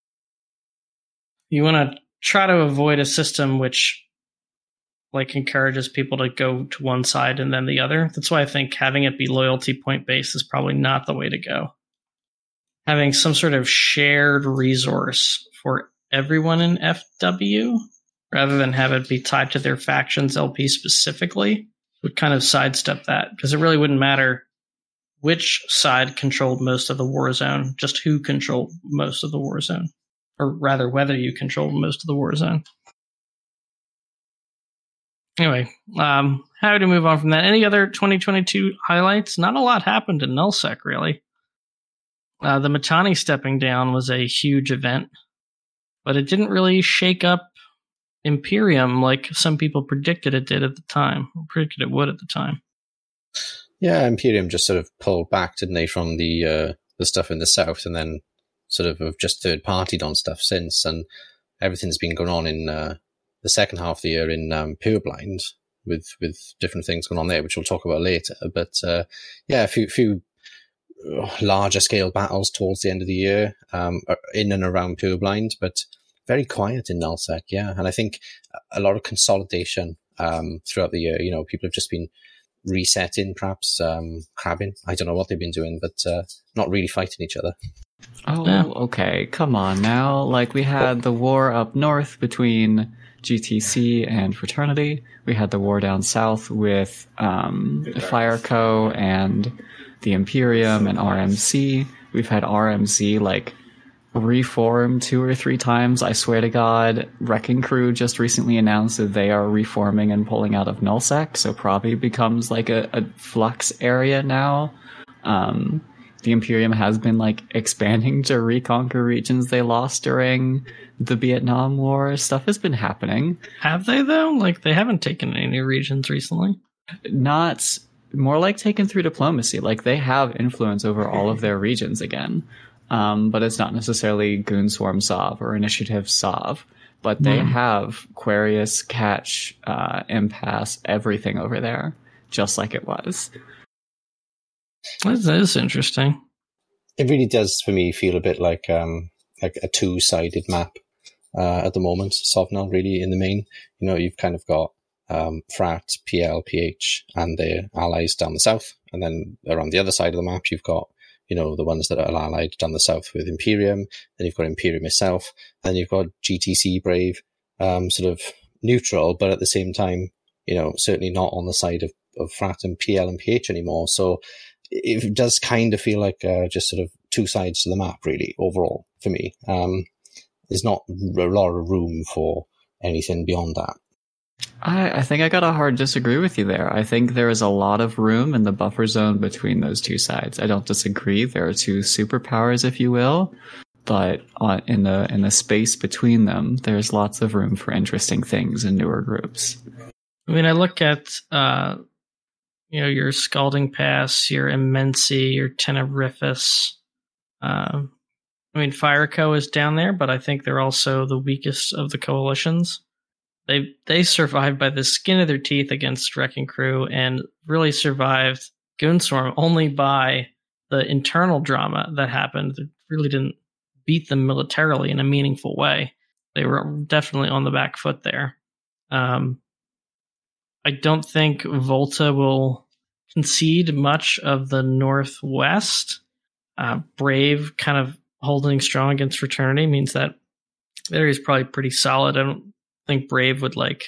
Speaker 3: You want to try to avoid a system which like encourages people to go to one side and then the other. That's why I think having it be loyalty point based is probably not the way to go. Having some sort of shared resource for everyone in F W, rather than have it be tied to their faction's L P specifically, would kind of sidestep that, because it really wouldn't matter which side controlled most of the war zone, just who controlled most of the war zone. Or rather, whether you control most of the war zone. Anyway, um, how to move on from that? Any other twenty twenty-two highlights? Not a lot happened in nullsec, really. Uh, the Mittani stepping down was a huge event, but it didn't really shake up Imperium like some people predicted it did at the time, or predicted it would at the time.
Speaker 4: Yeah, Imperium just sort of pulled back, didn't they, from the uh, the stuff in the south, and then sort of have just third-partied on stuff since, and everything's been going on in uh, the second half of the year in um, Purblind, with with different things going on there, which we'll talk about later. But uh, yeah, a few few larger scale battles towards the end of the year um, in and around Purblind, but very quiet in nullsec, yeah. And I think a lot of consolidation um, throughout the year. You know, people have just been resetting, perhaps um, crabbing. I don't know what they've been doing, but uh, not really fighting each other.
Speaker 5: Oh,
Speaker 3: Yeah.
Speaker 5: okay. Come on now. Like, we had the war up north between G T C and Fraternity. We had the war down south with um, Fireco and the Imperium and R M C. We've had R M C, like, reform two or three times. I swear to God, Wrecking Crew just recently announced that they are reforming and pulling out of nullsec, so probably becomes, like, a, a flux area now. Um, the Imperium has been like expanding to reconquer regions they lost during the Vietnam War. Stuff has been happening.
Speaker 3: Have they though? Like they haven't taken any new regions recently.
Speaker 5: Not more like taken through diplomacy. Like they have influence over all of their regions again. Um, but it's not necessarily Goonswarm Sov or Initiative Sov. But they mm. have Quarius, Catch, uh, Impasse, everything over there, just like it was.
Speaker 3: That is interesting.
Speaker 4: It really does, for me, feel a bit like um, like a two-sided map uh, at the moment. Sovnal, really, in the main. You know, you've kind of got um, Frat, P L, P H, and their allies down the south. And then around the other side of the map, you've got you know, the ones that are allied down the south with Imperium. Then you've got Imperium itself. Then you've got G T C Brave, um, sort of neutral, but at the same time, you know, certainly not on the side of, of Frat and P L and P H anymore. So it does kind of feel like uh, just sort of two sides to the map, really, overall, for me. Um, there's not a lot of room for anything beyond that.
Speaker 5: I, I think I gotta hard disagree with you there. I think there is a lot of room in the buffer zone between those two sides. I don't disagree. There are two superpowers, if you will, but on, in the in the space between them, there's lots of room for interesting things in newer groups.
Speaker 3: I mean, I look at uh, you know your Scalding Pass, your Immensi, your Tenebrifus. Uh, I mean, Fireco is down there, but I think they're also the weakest of the coalitions. They they survived by the skin of their teeth against Wrecking Crew and really survived Goonswarm only by the internal drama that happened. It really didn't beat them militarily in a meaningful way. They were definitely on the back foot there. Um, I don't think Volta will concede much of the Northwest. Uh, Brave kind of holding strong against Fraternity means that that area is probably pretty solid. I don't think Brave would like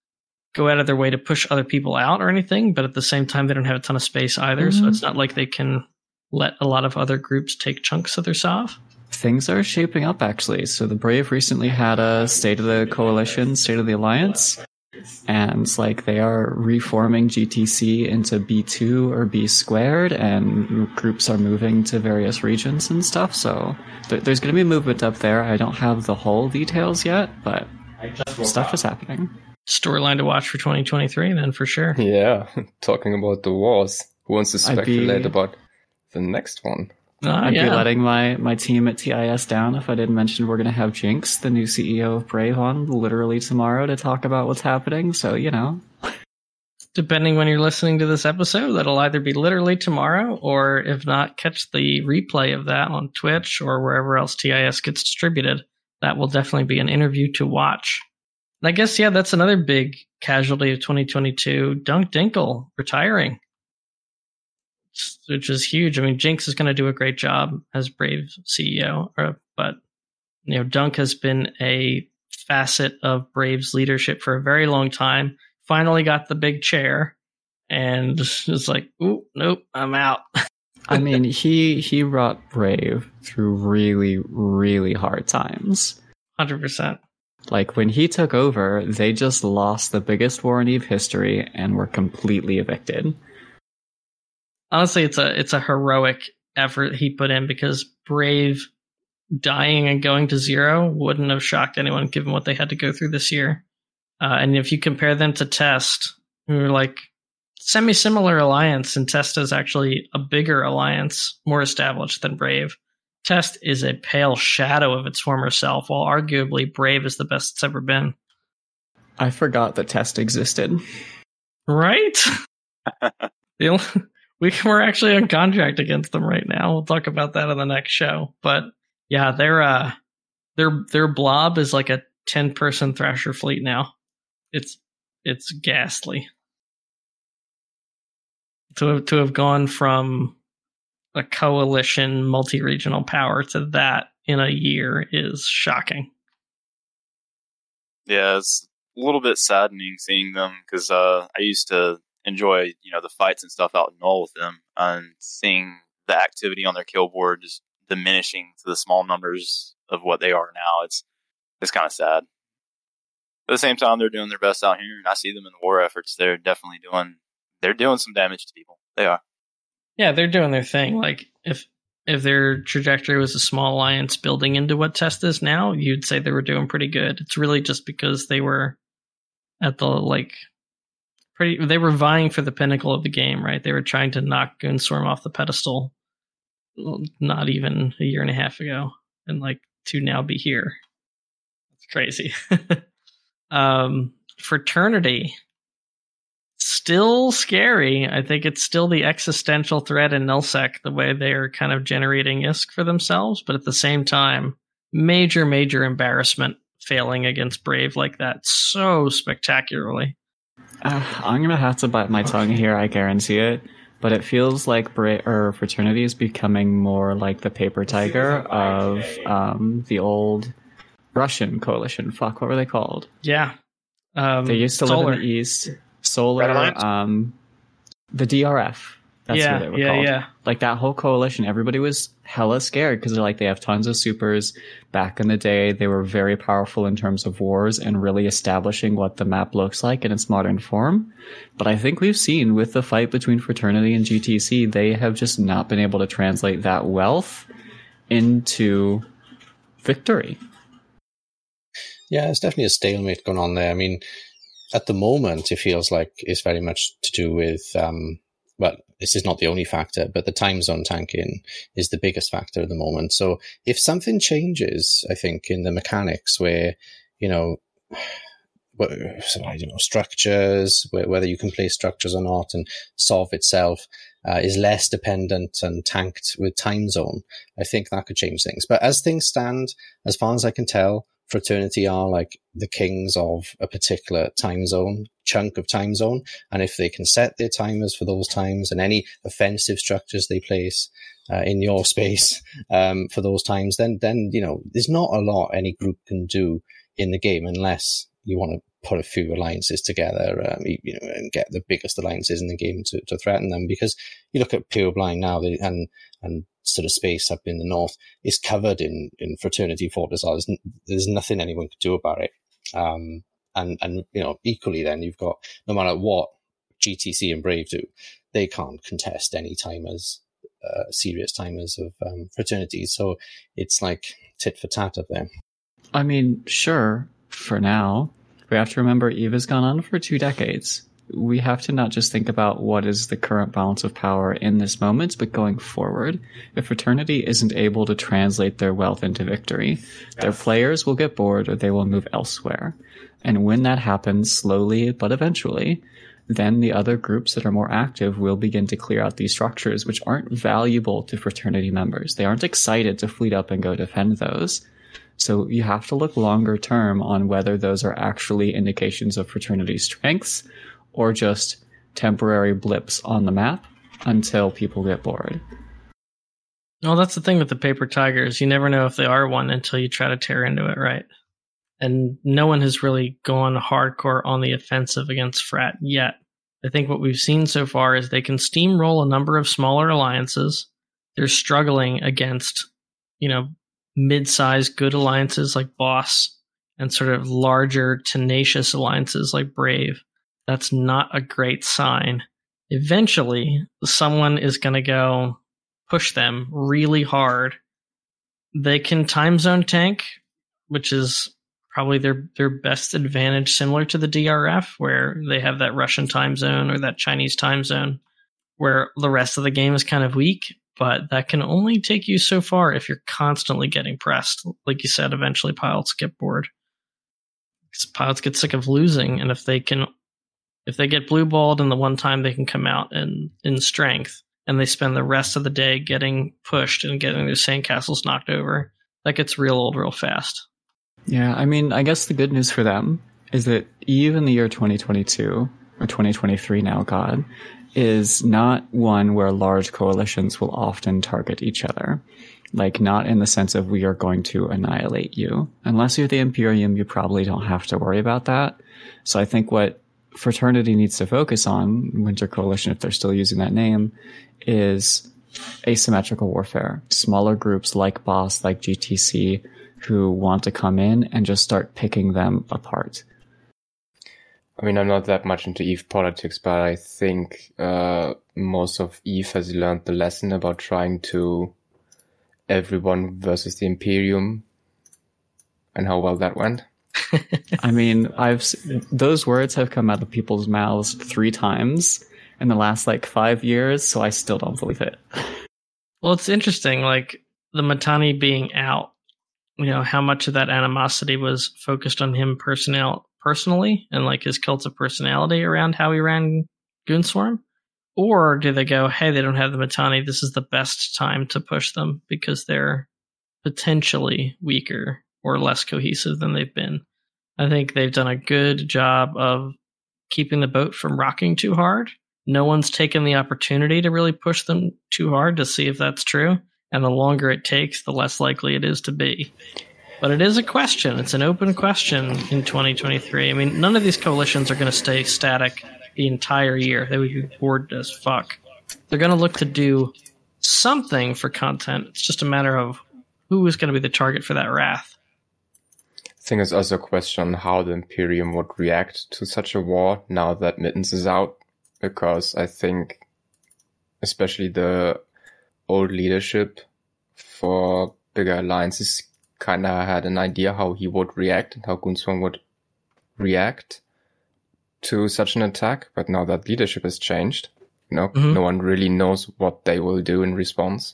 Speaker 3: go out of their way to push other people out or anything, but at the same time they don't have a ton of space either, mm-hmm. so it's not like they can let a lot of other groups take chunks of their Sov.
Speaker 5: Things are shaping up, actually. So the Brave recently had a State of the Coalition, State of the Alliance, and like they are reforming G T C into B two or B squared, and groups are moving to various regions and stuff, so th- there's going to be movement up there. I don't have the whole details yet, but stuff is happening.
Speaker 3: Storyline to watch for twenty twenty-three, then, for sure.
Speaker 8: Yeah, talking about the wars. Who wants to speculate
Speaker 5: be...
Speaker 8: about the next one?
Speaker 3: Uh,
Speaker 5: I'd
Speaker 3: yeah.
Speaker 5: be letting my, my team at T I S down if I didn't mention we're going to have Jinx, the new C E O of Brave, on literally tomorrow to talk about what's happening, so, you know.
Speaker 3: Depending when you're listening to this episode, that'll either be literally tomorrow, or if not, catch the replay of that on Twitch or wherever else T I S gets distributed. That will definitely be an interview to watch. And I guess, yeah, that's another big casualty of twenty twenty-two. Dunk Dinkle retiring, which is huge. I mean, Jinx is going to do a great job as Brave C E O, or, but you know, Dunk has been a facet of Brave's leadership for a very long time. Finally got the big chair, and it's like, ooh, nope, I'm out.
Speaker 5: I mean, he he brought Brave through really, really hard times.
Speaker 3: one hundred percent.
Speaker 5: Like, when he took over, they just lost the biggest war in EVE history and were completely evicted.
Speaker 3: Honestly, it's a it's a heroic effort he put in, because Brave dying and going to zero wouldn't have shocked anyone given what they had to go through this year. Uh, and if you compare them to Test, who are like semi-similar alliance, and Test is actually a bigger alliance, more established than Brave. Test is a pale shadow of its former self, while arguably Brave is the best it's ever been.
Speaker 5: I forgot that Test existed.
Speaker 3: Right? the only, we, we're actually on contract against them right now. We'll talk about that in the next show. But yeah, their uh, their their blob is like a ten-person Thrasher fleet now. It's it's ghastly. To have, to have gone from a coalition multi-regional power to that in a year is shocking.
Speaker 7: Yeah, it's a little bit saddening seeing them, because uh, I used to enjoy, you know, the fights and stuff out in Null with them, and seeing the activity on their kill board just diminishing to the small numbers of what they are now. It's it's kind of sad. But at the same time, they're doing their best out here, and I see them in the war efforts. They're definitely doing they're doing some damage to people. They are.
Speaker 3: Yeah, they're doing their thing. Like, if if their trajectory was a small alliance building into what Test is now, you'd say they were doing pretty good. It's really just because they were at the, like, pretty, they were vying for the pinnacle of the game, right? They were trying to knock Goonswarm off the pedestal not even a year and a half ago, and, like, to now be here. It's crazy. um, Fraternity. Still scary. I think it's still the existential threat in Nullsec, the way they're kind of generating I S K for themselves, but at the same time, major, major embarrassment failing against Brave like that so spectacularly.
Speaker 5: Uh, I'm going to have to bite my tongue here, I guarantee it, but it feels like Bra- or Fraternity is becoming more like the Paper Tiger of um, the old Russian coalition. Fuck, what were they called?
Speaker 3: Yeah. Um,
Speaker 5: they used to
Speaker 3: Solar.
Speaker 5: live in the East. Solar, um, the D R F. That's
Speaker 3: yeah,
Speaker 5: what they were
Speaker 3: yeah,
Speaker 5: called.
Speaker 3: Yeah.
Speaker 5: Like that whole coalition, everybody was hella scared because they're like, they have tons of supers. Back in the day, they were very powerful in terms of wars and really establishing what the map looks like in its modern form. But I think we've seen with the fight between Fraternity and G T C, they have just not been able to translate that wealth into victory.
Speaker 4: Yeah, there's definitely a stalemate going on there. I mean, at the moment, it feels like it's very much to do with, um, well, this is not the only factor, but the time zone tanking is the biggest factor at the moment. So if something changes, I think, in the mechanics where, you know, so I don't know, structures, whether you can play structures or not, and Sov itself uh, is less dependent and tanked with time zone, I think that could change things. But as things stand, as far as I can tell, Fraternity are like the kings of a particular time zone, chunk of time zone. And if they can set their timers for those times and any offensive structures they place uh, in your space um, for those times, then, then, you know, there's not a lot any group can do in the game unless you want to put a few alliances together, um, you know, and get the biggest alliances in the game to, to threaten them. Because you look at Pure Blind now, they, and, and, sort of space up in the north is covered in, in Fraternity Fortress. There's, there's nothing anyone could do about it. Um, and, and, you know, equally then you've got, no matter what G T C and Brave do, they can't contest any timers, uh, serious timers of um, Fraternity. So it's like tit for tat up there.
Speaker 5: I mean, sure, for now. We have to remember EVE's gone on for two decades. We have to not just think about what is the current balance of power in this moment, but going forward. If Fraternity isn't able to translate their wealth into victory, their players will get bored or they will move elsewhere. And when that happens, slowly but eventually, then the other groups that are more active will begin to clear out these structures, which aren't valuable to Fraternity members. They aren't excited to fleet up and go defend those. So you have to look longer term on whether those are actually indications of Fraternity strengths, or just temporary blips on the map until people get bored.
Speaker 3: Well, that's the thing with the Paper Tigers. You never know if they are one until you try to tear into it, right? And no one has really gone hardcore on the offensive against Frat yet. I think what we've seen so far is they can steamroll a number of smaller alliances. They're struggling against, you know, mid-sized good alliances like Boss and sort of larger, tenacious alliances like Brave. That's not a great sign. Eventually, someone is going to go push them really hard. They can time zone tank, which is probably their, their best advantage, similar to the D R F, where they have that Russian time zone or that Chinese time zone, where the rest of the game is kind of weak. But that can only take you so far if you're constantly getting pressed. Like you said, eventually pilots get bored. Because pilots get sick of losing, and if they can If they get blue balled in the one time they can come out in, in strength, and they spend the rest of the day getting pushed and getting their sandcastles knocked over, that gets real old real fast.
Speaker 5: Yeah, I mean, I guess the good news for them is that EVE in the year twenty twenty-two, or twenty twenty-three now, God, is not one where large coalitions will often target each other. Like, not in the sense of we are going to annihilate you. Unless you're the Imperium, you probably don't have to worry about that. So I think what Fraternity needs to focus on, Winter Coalition, if they're still using that name, is asymmetrical warfare. Smaller groups like Boss, like G T C, who want to come in and just start picking them apart.
Speaker 8: I mean, I'm not that much into EVE politics, but I think uh, most of EVE has learned the lesson about trying to everyone versus the Imperium and how well that went.
Speaker 5: I mean, I've those words have come out of people's mouths three times in the last like five years, so I still don't believe it.
Speaker 3: Well, it's interesting, like the Mittani being out, you know, how much of that animosity was focused on him personnel personally and like his cult of personality around how he ran Goonswarm? Or do they go, hey, they don't have the Mittani, this is the best time to push them because they're potentially weaker or less cohesive than they've been? I think they've done a good job of keeping the boat from rocking too hard. No one's taken the opportunity to really push them too hard to see if that's true. And the longer it takes, the less likely it is to be. But it is a question. It's an open question in twenty twenty-three. I mean, none of these coalitions are going to stay static the entire year. They would be bored as fuck. They're going to look to do something for content. It's just a matter of who is going to be the target for that wrath.
Speaker 8: I think it's also a question on how the Imperium would react to such a war now that Mittens is out, because I think especially the old leadership for bigger alliances kind of had an idea how he would react and how Goonswarm would react to such an attack. But now that leadership has changed, you know, mm-hmm. no one really knows what they will do in response.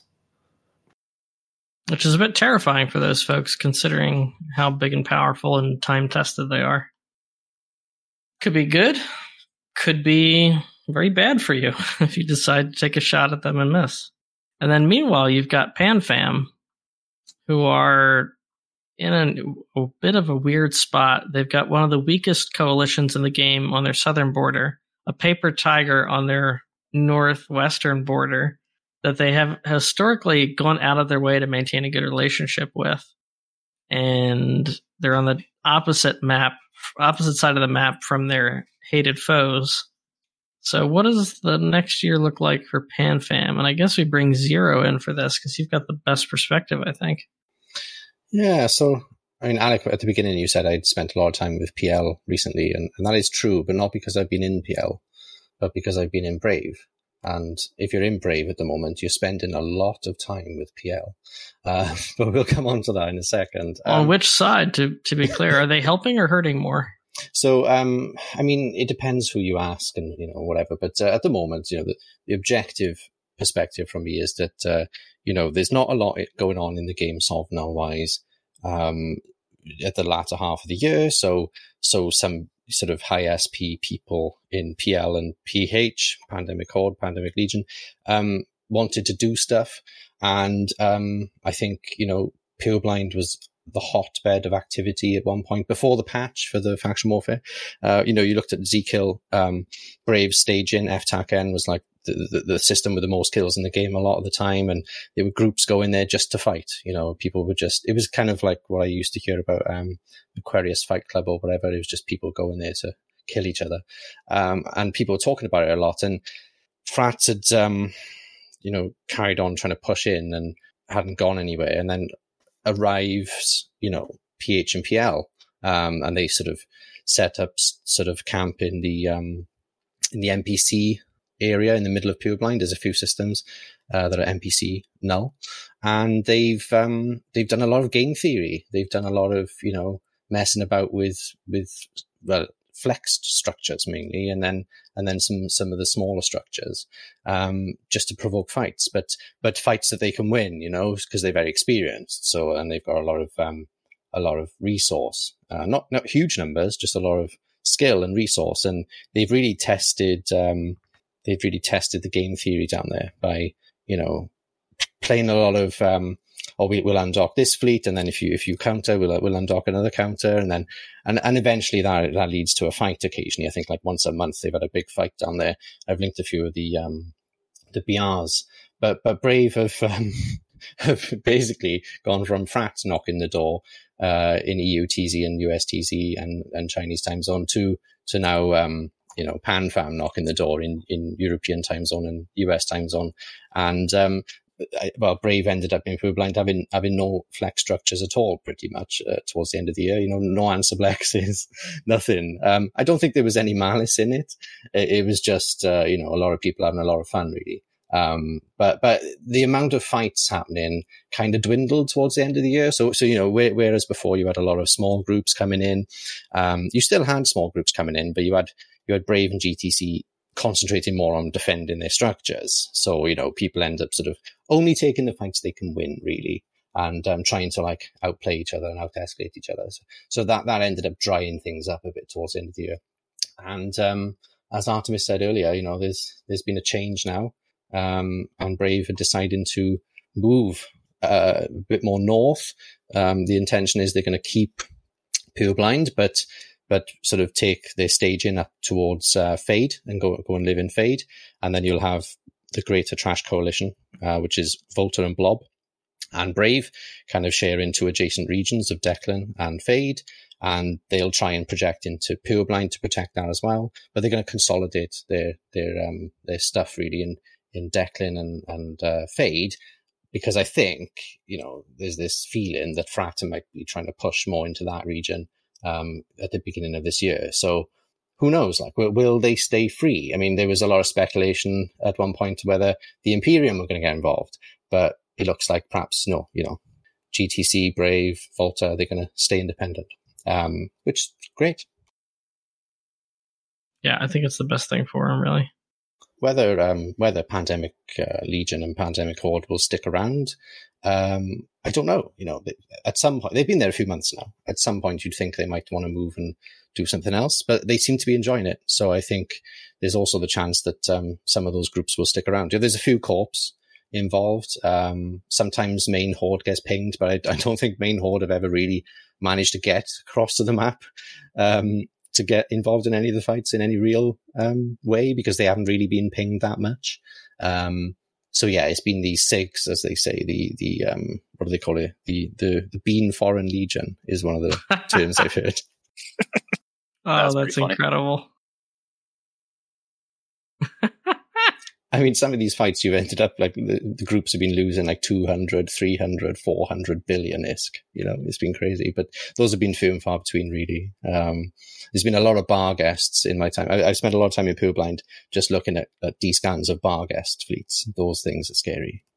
Speaker 3: Which is a bit terrifying for those folks, considering how big and powerful and time-tested they are. Could be good. Could be very bad for you if you decide to take a shot at them and miss. And then meanwhile, you've got PanFam, who are in a, a bit of a weird spot. They've got one of the weakest coalitions in the game on their southern border, a paper tiger on their northwestern border that they have historically gone out of their way to maintain a good relationship with. And they're on the opposite map, opposite side of the map from their hated foes. So what does the next year look like for PanFam? And I guess we bring Zero in for this because you've got the best perspective, I think.
Speaker 4: Yeah, so, I mean, Alec, at the beginning you said I'd spent a lot of time with P L recently, and, and that is true, but not because I've been in P L, but because I've been in Brave. And if you're in Brave at the moment, you're spending a lot of time with P L. Uh, but we'll come on to that in a second. Um,
Speaker 3: on which side, to, to be clear? Are they helping or hurting more?
Speaker 4: So, um, I mean, it depends who you ask and, you know, whatever. But uh, at the moment, you know, the, the objective perspective from me is that, uh, you know, there's not a lot going on in the game Sovnarr-wise um, at the latter half of the year. So, so some sort of high S P people in P L and P H, Pandemic Horde, Pandemic Legion, um, wanted to do stuff. And um, I think, you know, Purblind was the hotbed of activity at one point before the patch for the faction warfare. Uh, you know, you looked at Z-Kill, um, Brave staging, F T A C N was like the, the, the system with the most kills in the game a lot of the time. And there were groups going there just to fight. You know, people were just, it was kind of like what I used to hear about, um, Aquarius Fight Club or whatever. It was just people going there to kill each other. Um, and people were talking about it a lot. And Frats had, um, you know, carried on trying to push in and hadn't gone anywhere. And then arrives, you know, P H and P L, um, and they sort of set up s- sort of camp in the um, in the N P C area in the middle of Purblind. There's a few systems uh, that are N P C null, and they've um, they've done a lot of game theory. They've done a lot of, you know, messing about with with well flexed structures mainly, and then and then some some of the smaller structures, um, just to provoke fights, but but fights that they can win, you know, because they're very experienced. So and they've got a lot of um, a lot of resource, uh, not not huge numbers, just a lot of skill and resource, and they've really tested um, they've really tested the game theory down there by, you know, playing a lot of. Um, Or we will undock this fleet, and then if you if you counter, we'll we'll undock another counter, and then and and eventually that that leads to a fight. Occasionally, I think like once a month they've had a big fight down there. I've linked a few of the um the B Rs, but but Brave have um, have basically gone from Frats knocking the door uh in E U T Z and U S T Z and and Chinese time zone to to now um you know PanFam knocking the door in in European time zone and U S time zone, and um. I, well, Brave ended up being Purblind having having no flex structures at all, pretty much uh, towards the end of the year. You know, no answer blexes, nothing. Um, I don't think there was any malice in it. It, it was just uh, you know, a lot of people having a lot of fun, really. Um, but but the amount of fights happening kind of dwindled towards the end of the year. So so you know, whereas before you had a lot of small groups coming in, um, you still had small groups coming in, but you had you had Brave and G T C concentrating more on defending their structures. So, you know, people end up sort of only taking the fights they can win, really, and um, trying to like outplay each other and out-escalate each other. So, so that, that ended up drying things up a bit towards the end of the year. And um, as Artemis said earlier, you know, there's there's been a change now, um, and Brave are deciding to move uh, a bit more north. Um, the intention is they're going to keep Purblind, but but sort of take their staging up towards uh, Fade and go go and live in Fade. And then you'll have the Greater Trash Coalition, uh, which is Volta and Blob and Brave, kind of share into adjacent regions of Declan and Fade, and they'll try and project into Purblind to protect that as well. But they're going to consolidate their their um, their stuff really in, in Declan and, and uh, Fade, because I think, you know, there's this feeling that Fracta might be trying to push more into that region Um, at the beginning of this year. So who knows, like, will, will they stay free? I mean, there was a lot of speculation at one point whether the Imperium were going to get involved, but it looks like perhaps no, you know, G T C, Brave, Volta, they're going to stay independent, um, which is great.
Speaker 3: Yeah, I think it's the best thing for them, really.
Speaker 4: Whether um, whether Pandemic uh, Legion and Pandemic Horde will stick around, um, I don't know. You know, at some point, they've been there a few months now. At some point, you'd think they might want to move and do something else, but they seem to be enjoying it. So I think there's also the chance that um, some of those groups will stick around. Yeah, there's a few corps involved. Um, sometimes main Horde gets pinged, but I, I don't think main Horde have ever really managed to get across to the map um, to get involved in any of the fights in any real um, way, because they haven't really been pinged that much. Um, so yeah, it's been the S I Gs, as they say, the, the, um, what do they call it? The, the, the Bean Foreign Legion is one of the terms I've heard.
Speaker 3: Oh, that's, that's incredible.
Speaker 4: I mean, some of these fights you've ended up like the, the groups have been losing like two hundred, three hundred, four hundred billion I S K. You know, it's been crazy, but those have been few and far between, really. Um, there's been a lot of bar guests in my time. I, I've spent a lot of time in Purblind just looking at, at D-scans of bar guest fleets. Those things are scary.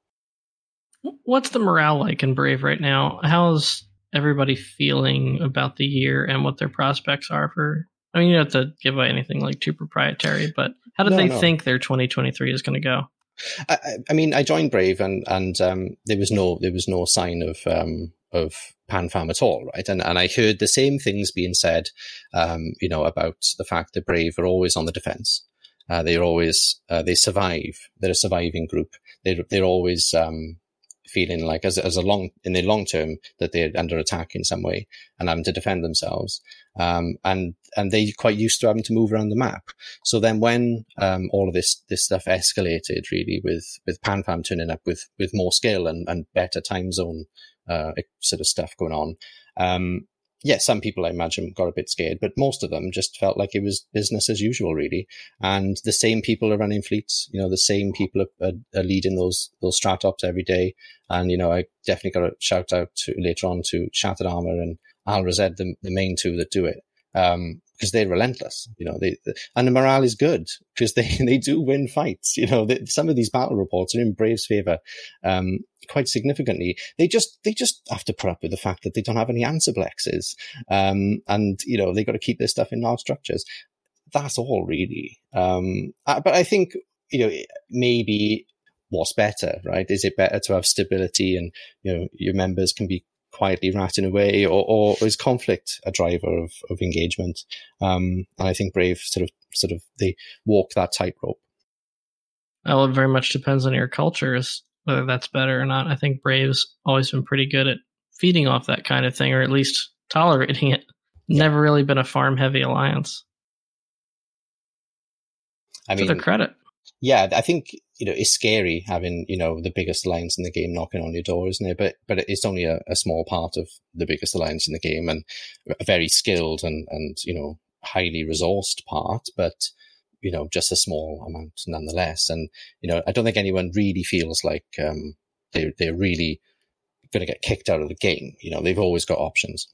Speaker 3: What's the morale like in Brave right now? How's everybody feeling about the year and what their prospects are for? I mean, you don't have to give away anything like too proprietary, but how do
Speaker 4: no,
Speaker 3: they
Speaker 4: no.
Speaker 3: think their twenty twenty-three is going to go?
Speaker 4: I, I mean, I joined Brave, and and um, there was no there was no sign of um, of PanFam at all, right? And and I heard the same things being said, um, you know, about the fact that Brave are always on the defense. Uh, they're always uh, they survive. They're a surviving group. They're they're always um, feeling like as as a long in the long term that they're under attack in some way and having to defend themselves. Um, and, and they're quite used to having to move around the map. So then when, um, all of this, this stuff escalated really with, with PanFam turning up with, with more skill and, and better time zone, uh, sort of stuff going on. Um, yeah, some people I imagine got a bit scared, but most of them just felt like it was business as usual, really. And the same people are running fleets, you know, the same people are, are, are leading those, those strat ops every day. And, you know, I definitely got a shout out to later on to Shattered Armor and Al Razed, the, the main two that do it, um, because they're relentless, you know, they, and the morale is good because they, they do win fights. You know, they, some of these battle reports are in Brave's favor, um, quite significantly. They just, they just have to put up with the fact that they don't have any answer blexes. Um, and, you know, they got to keep their stuff in large structures. That's all really. Um, but I think, you know, maybe what's better, right? Is it better to have stability and, you know, your members can be quietly ratting away, or, or is conflict a driver of, of engagement? Um, and I think Brave sort of, sort of, they walk that tightrope.
Speaker 3: Well, it very much depends on your cultures, whether that's better or not. I think Brave's always been pretty good at feeding off that kind of thing, or at least tolerating it. Yeah. Never really been a farm-heavy alliance.
Speaker 4: I mean,
Speaker 3: to their credit.
Speaker 4: Yeah, I think, you know, it's scary having, you know, the biggest alliance in the game knocking on your door, isn't it? But but it's only a, a small part of the biggest alliance in the game, and a very skilled and, and, you know, highly resourced part, but, you know, just a small amount nonetheless. And, you know, I don't think anyone really feels like um, they they're really going to get kicked out of the game. You know, they've always got options.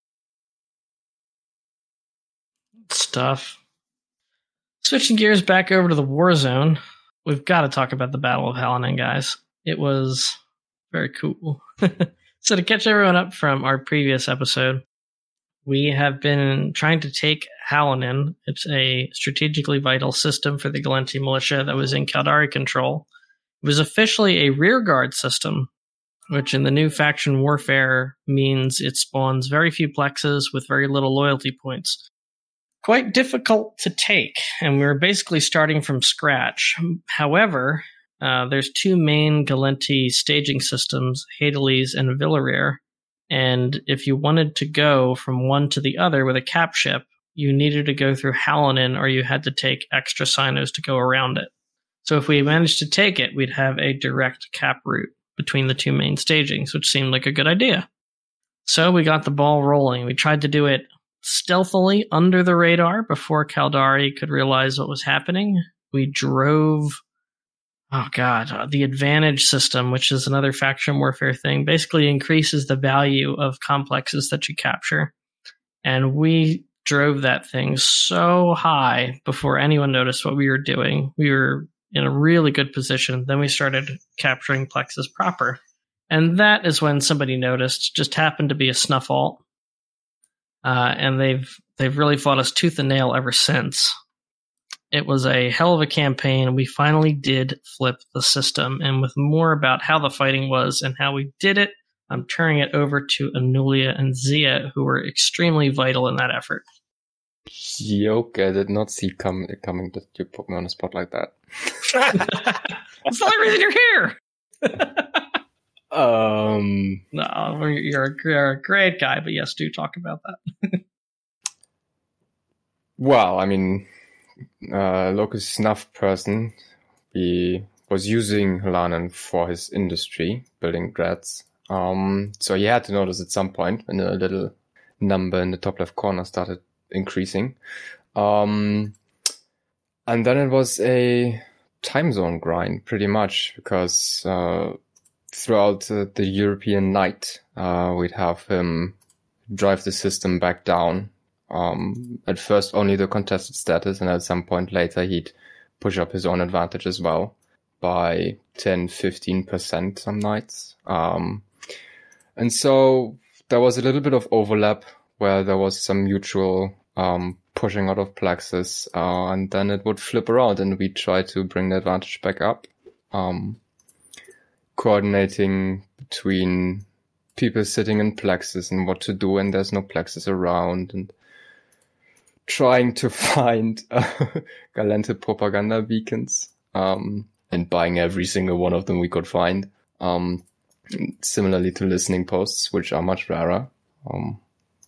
Speaker 3: Stuff. Switching gears back over to the war zone, we've got to talk about the Battle of Hallinan, guys. It was very cool. So to catch everyone up from our previous episode, we have been trying to take Hallinan. It's a strategically vital system for the Gallente militia that was in Caldari control. It was officially a rearguard system, which in the new faction warfare means it spawns very few plexes with very little loyalty points. Quite difficult to take, and we were basically starting from scratch. However, uh, there's two main Gallente staging systems, Hadales and Villarear, and if you wanted to go from one to the other with a cap ship, you needed to go through Hallinan, or you had to take extra sinos to go around it. So if we managed to take it, we'd have a direct cap route between the two main stagings, which seemed like a good idea. So we got the ball rolling. We tried to do it stealthily under the radar before Caldari could realize what was happening. We drove, oh god, uh, the advantage system, which is another faction warfare thing, basically increases the value of complexes that you capture. And we drove that thing so high before anyone noticed what we were doing. We were in a really good position. Then we started capturing plexes proper. And that is when somebody noticed, just happened to be a snuff alt. Uh, and they've they've really fought us tooth and nail ever since. It was a hell of a campaign. We finally did flip the system, and with more about how the fighting was and how we did it, I'm turning it over to Anulia and Zia, who were extremely vital in that effort.
Speaker 8: Yoke, I did not see come, coming that you put me on a spot like that.
Speaker 3: That's the only reason you're here!
Speaker 8: Um,
Speaker 3: no, you're a, you're a great guy, but yes, do talk about that.
Speaker 8: Well, I mean, uh, local snuff person, he was using Hallinan for his industry, building dreads. Um, so he had to notice at some point when a little number in the top left corner started increasing. Um, and then it was a time zone grind, pretty much, because, uh, throughout uh, the European night, uh, we'd have him drive the system back down. Um, at first only the contested status, and at some point later he'd push up his own advantage as well by ten, fifteen percent some nights. Um, and so there was a little bit of overlap where there was some mutual um, pushing out of plexus, uh, and then it would flip around and we'd try to bring the advantage back up. Um, coordinating between people sitting in plexus and what to do when there's no plexus around, and trying to find uh, Gallente propaganda beacons, um, and buying every single one of them we could find. Um, similarly to listening posts, which are much rarer. Um,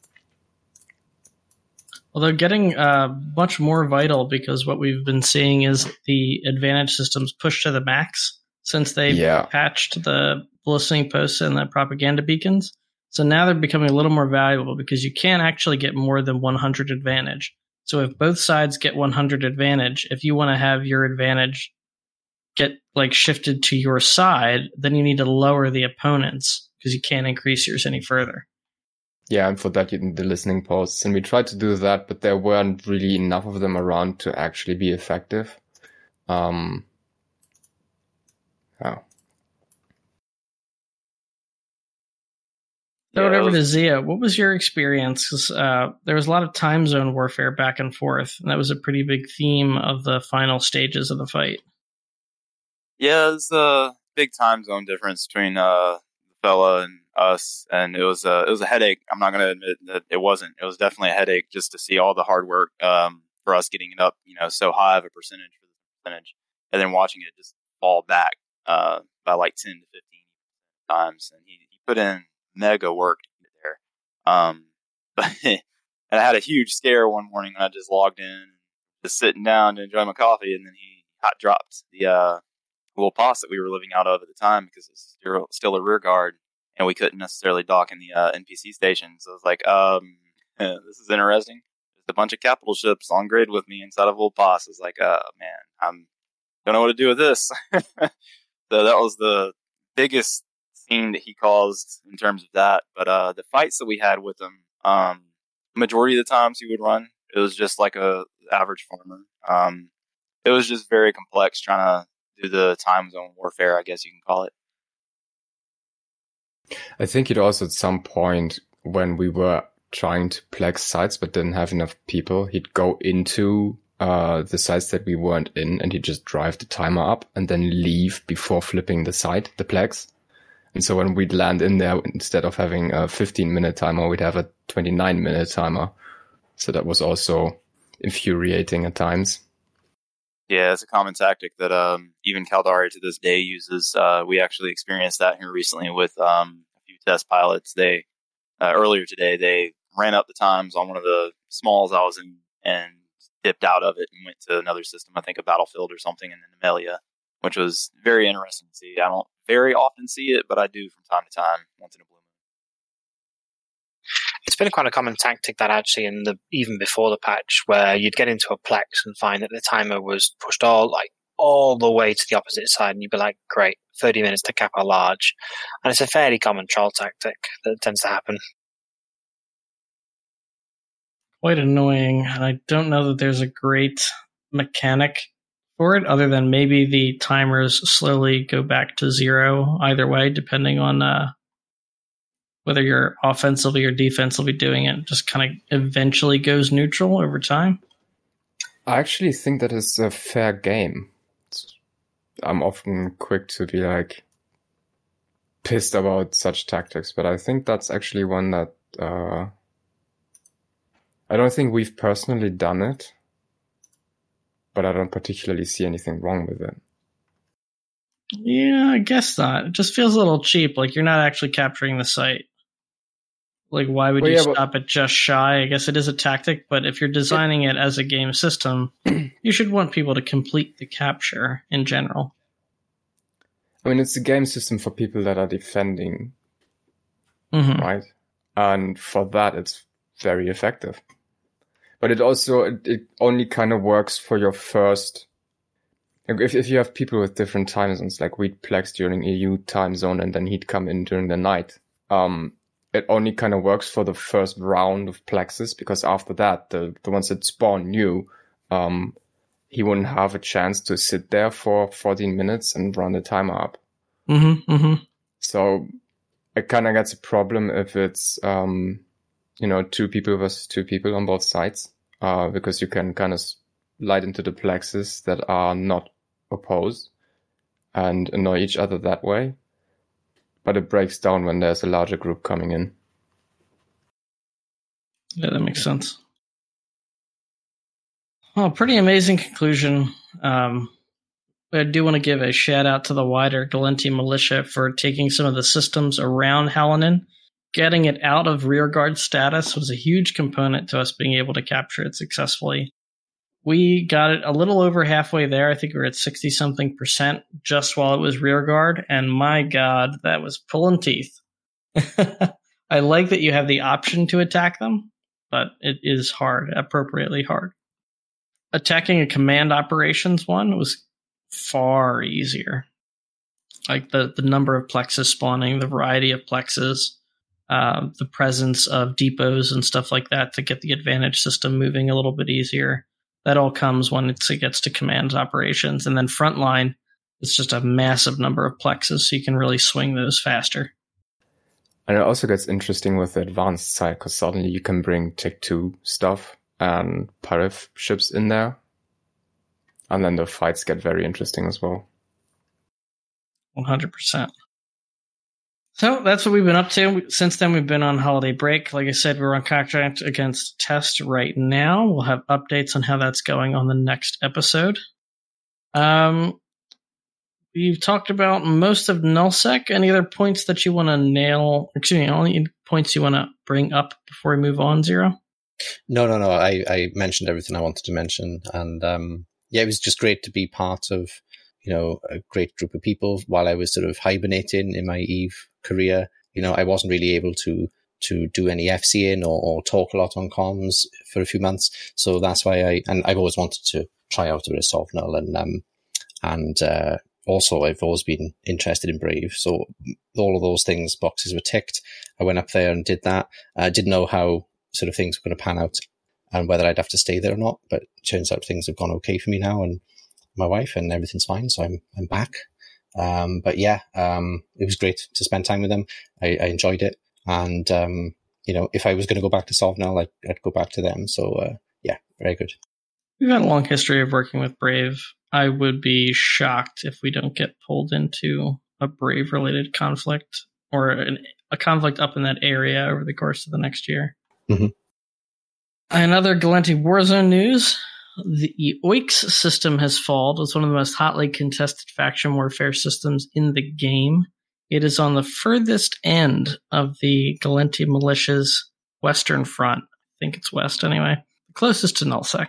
Speaker 3: Although getting uh, much more vital, because what we've been seeing is the advantage systems pushed to the max since they
Speaker 8: yeah.
Speaker 3: patched the listening posts and the propaganda beacons. So now they're becoming a little more valuable because you can't actually get more than one hundred advantage. So if both sides get one hundred advantage, if you want to have your advantage get like shifted to your side, then you need to lower the opponents because you can't increase yours any further.
Speaker 8: Yeah, and for that you need the listening posts. And we tried to do that, but there weren't really enough of them around to actually be effective. Um, oh.
Speaker 3: Throw it
Speaker 7: Yeah,
Speaker 3: over
Speaker 7: it
Speaker 3: to
Speaker 7: was-
Speaker 3: Zia. What was your experience? 'Cause, uh, there was a lot of time zone warfare back and forth, and that was a pretty big theme of the final stages of the fight.
Speaker 7: Yeah, there's a big time zone difference between uh, the fella and us, and it was a it was a headache. I'm not going to admit that it wasn't. It was definitely a headache just to see all the hard work um, for us getting it up, you know, so high of a percentage for the percentage, and then watching it just fall back uh, by like ten to fifteen times. And he, he put in mega work to get there. Um, but and I had a huge scare one morning when I just logged in, just sitting down to enjoy my coffee, and then he hot dropped the uh, little pass that we were living out of at the time because it's still, still a rear guard, and we couldn't necessarily dock in the uh, N P C station. So I was like, um, this is interesting. There's a bunch of capital ships on grid with me inside of Little Pass. I was like, uh, man, I'm don't know what to do with this. So that was the biggest scene that he caused in terms of that. But uh, the fights that we had with him, um, majority of the times he would run. It was just like a average farmer. Um, it was just very complex trying to do the time zone warfare, I guess you can call it.
Speaker 8: I think it also at some point when we were trying to plex sites but didn't have enough people, he'd go into uh, the sites that we weren't in and he'd just drive the timer up and then leave before flipping the site, the plex. And so when we'd land in there, instead of having a fifteen minute timer, we'd have a twenty-nine minute timer. So that was also infuriating at times.
Speaker 7: Yeah, it's a common tactic that um, even Caldari to this day uses. Uh, we actually experienced that here recently with um, a few test pilots. They uh, earlier today, they ran up the times on one of the smalls I was in and dipped out of it and went to another system, I think a Battlefield or something in Amelia, which was very interesting to see. I don't very often see it, but I do from time to time, once in a blue moon.
Speaker 6: It's been quite a common tactic that actually in the even before the patch, where you'd get into a plex and find that the timer was pushed all like all the way to the opposite side, and you'd be like, "Great, thirty minutes to cap a large," and it's a fairly common troll tactic that tends to happen.
Speaker 3: Quite annoying, and I don't know that there's a great mechanic for it, other than maybe the timers slowly go back to zero either way, depending on uh, whether you're offensively or defensively doing it. Just kind of eventually goes neutral over time.
Speaker 8: I actually think that is a fair game. I'm often quick to be like pissed about such tactics, but I think that's actually one that uh, I don't think we've personally done it, but I don't particularly see anything wrong with it.
Speaker 3: Yeah, I guess not. It just feels a little cheap, like you're not actually capturing the site. Like, why would
Speaker 8: well,
Speaker 3: you
Speaker 8: yeah,
Speaker 3: stop
Speaker 8: but-
Speaker 3: at just shy? I guess it is a tactic, but if you're designing it as a game system, you should want people to complete the capture in general.
Speaker 8: I mean, it's a game system for people that are defending,
Speaker 3: Mm-hmm.
Speaker 8: right? And for that, it's very effective. But it also, it, it only kind of works for your first... If if you have people with different time zones, like we'd plex during E U time zone and then he'd come in during the night, um, it only kind of works for the first round of plexes, because after that, the, the ones that spawn new, um, he wouldn't have a chance to sit there for fourteen minutes and run the timer up.
Speaker 3: Mm-hmm, mm-hmm.
Speaker 8: So it kind of gets a problem if it's, um, you know, two people versus two people on both sides, uh, because you can kind of light into the plexes that are not opposed and annoy each other that way. But it breaks down when there's a larger group coming in.
Speaker 3: Yeah, that makes sense. Well, pretty amazing conclusion. Um, I do want to give a shout out to the wider Gallente militia for taking some of the systems around Hallinan. Getting it out of rearguard status was a huge component to us being able to capture it successfully. We got it a little over halfway there. I think we were at sixty-something percent just while it was rearguard, and my God, that was pulling teeth. I like that you have the option to attack them, but it is hard, appropriately hard. Attacking a command operations one was far easier. Like the, the number of plexes spawning, the variety of plexes, uh, the presence of depots and stuff like that to get the advantage system moving a little bit easier. That all comes when it's, it gets to commands operations. And then frontline, it's just a massive number of plexes, so you can really swing those faster.
Speaker 8: And it also gets interesting with the advanced side, because suddenly you can bring Tech two stuff and Parif ships in there. And then the fights get very interesting as well.
Speaker 3: one hundred percent. So that's what we've been up to. Since then, we've been on holiday break. Like I said, we're on contract against Test right now. We'll have updates on how that's going on the next episode. Um, we've talked about most of nullsec. Any other points that you want to nail? Excuse me, any points you want to bring up before we move on, Zero?
Speaker 4: No, no, no. I, I mentioned everything I wanted to mention. And um, yeah, it was just great to be part of, you know, a great group of people while I was sort of hibernating in my EVE career. You know, I wasn't really able to to do any FCing or, or talk a lot on comms for a few months. So that's why I, and I've always wanted to try out a bit of Sovnul and, um, and, uh, also, I've always been interested in Brave. So all of those things, boxes were ticked. I went up there and did that. I didn't know how sort of things were going to pan out and whether I'd have to stay there or not. But it turns out things have gone okay for me now and my wife, and everything's fine. So I'm I'm back. Um, but yeah, um, it was great to spend time with them. I, I enjoyed it. And, um, you know, if I was going to go back to Sovnal, I'd, I'd go back to them. So, uh, yeah, very good.
Speaker 3: We've had a long history of working with Brave. I would be shocked if we don't get pulled into a Brave-related conflict or an, a conflict up in that area over the course of the next year.
Speaker 4: Mm-hmm.
Speaker 3: Another Gallente Warzone news. The Oix system has fallen. It's one of the most hotly contested faction warfare systems in the game. It is on the furthest end of the Gallente militia's western front. I think it's west anyway. Closest to Nullsec.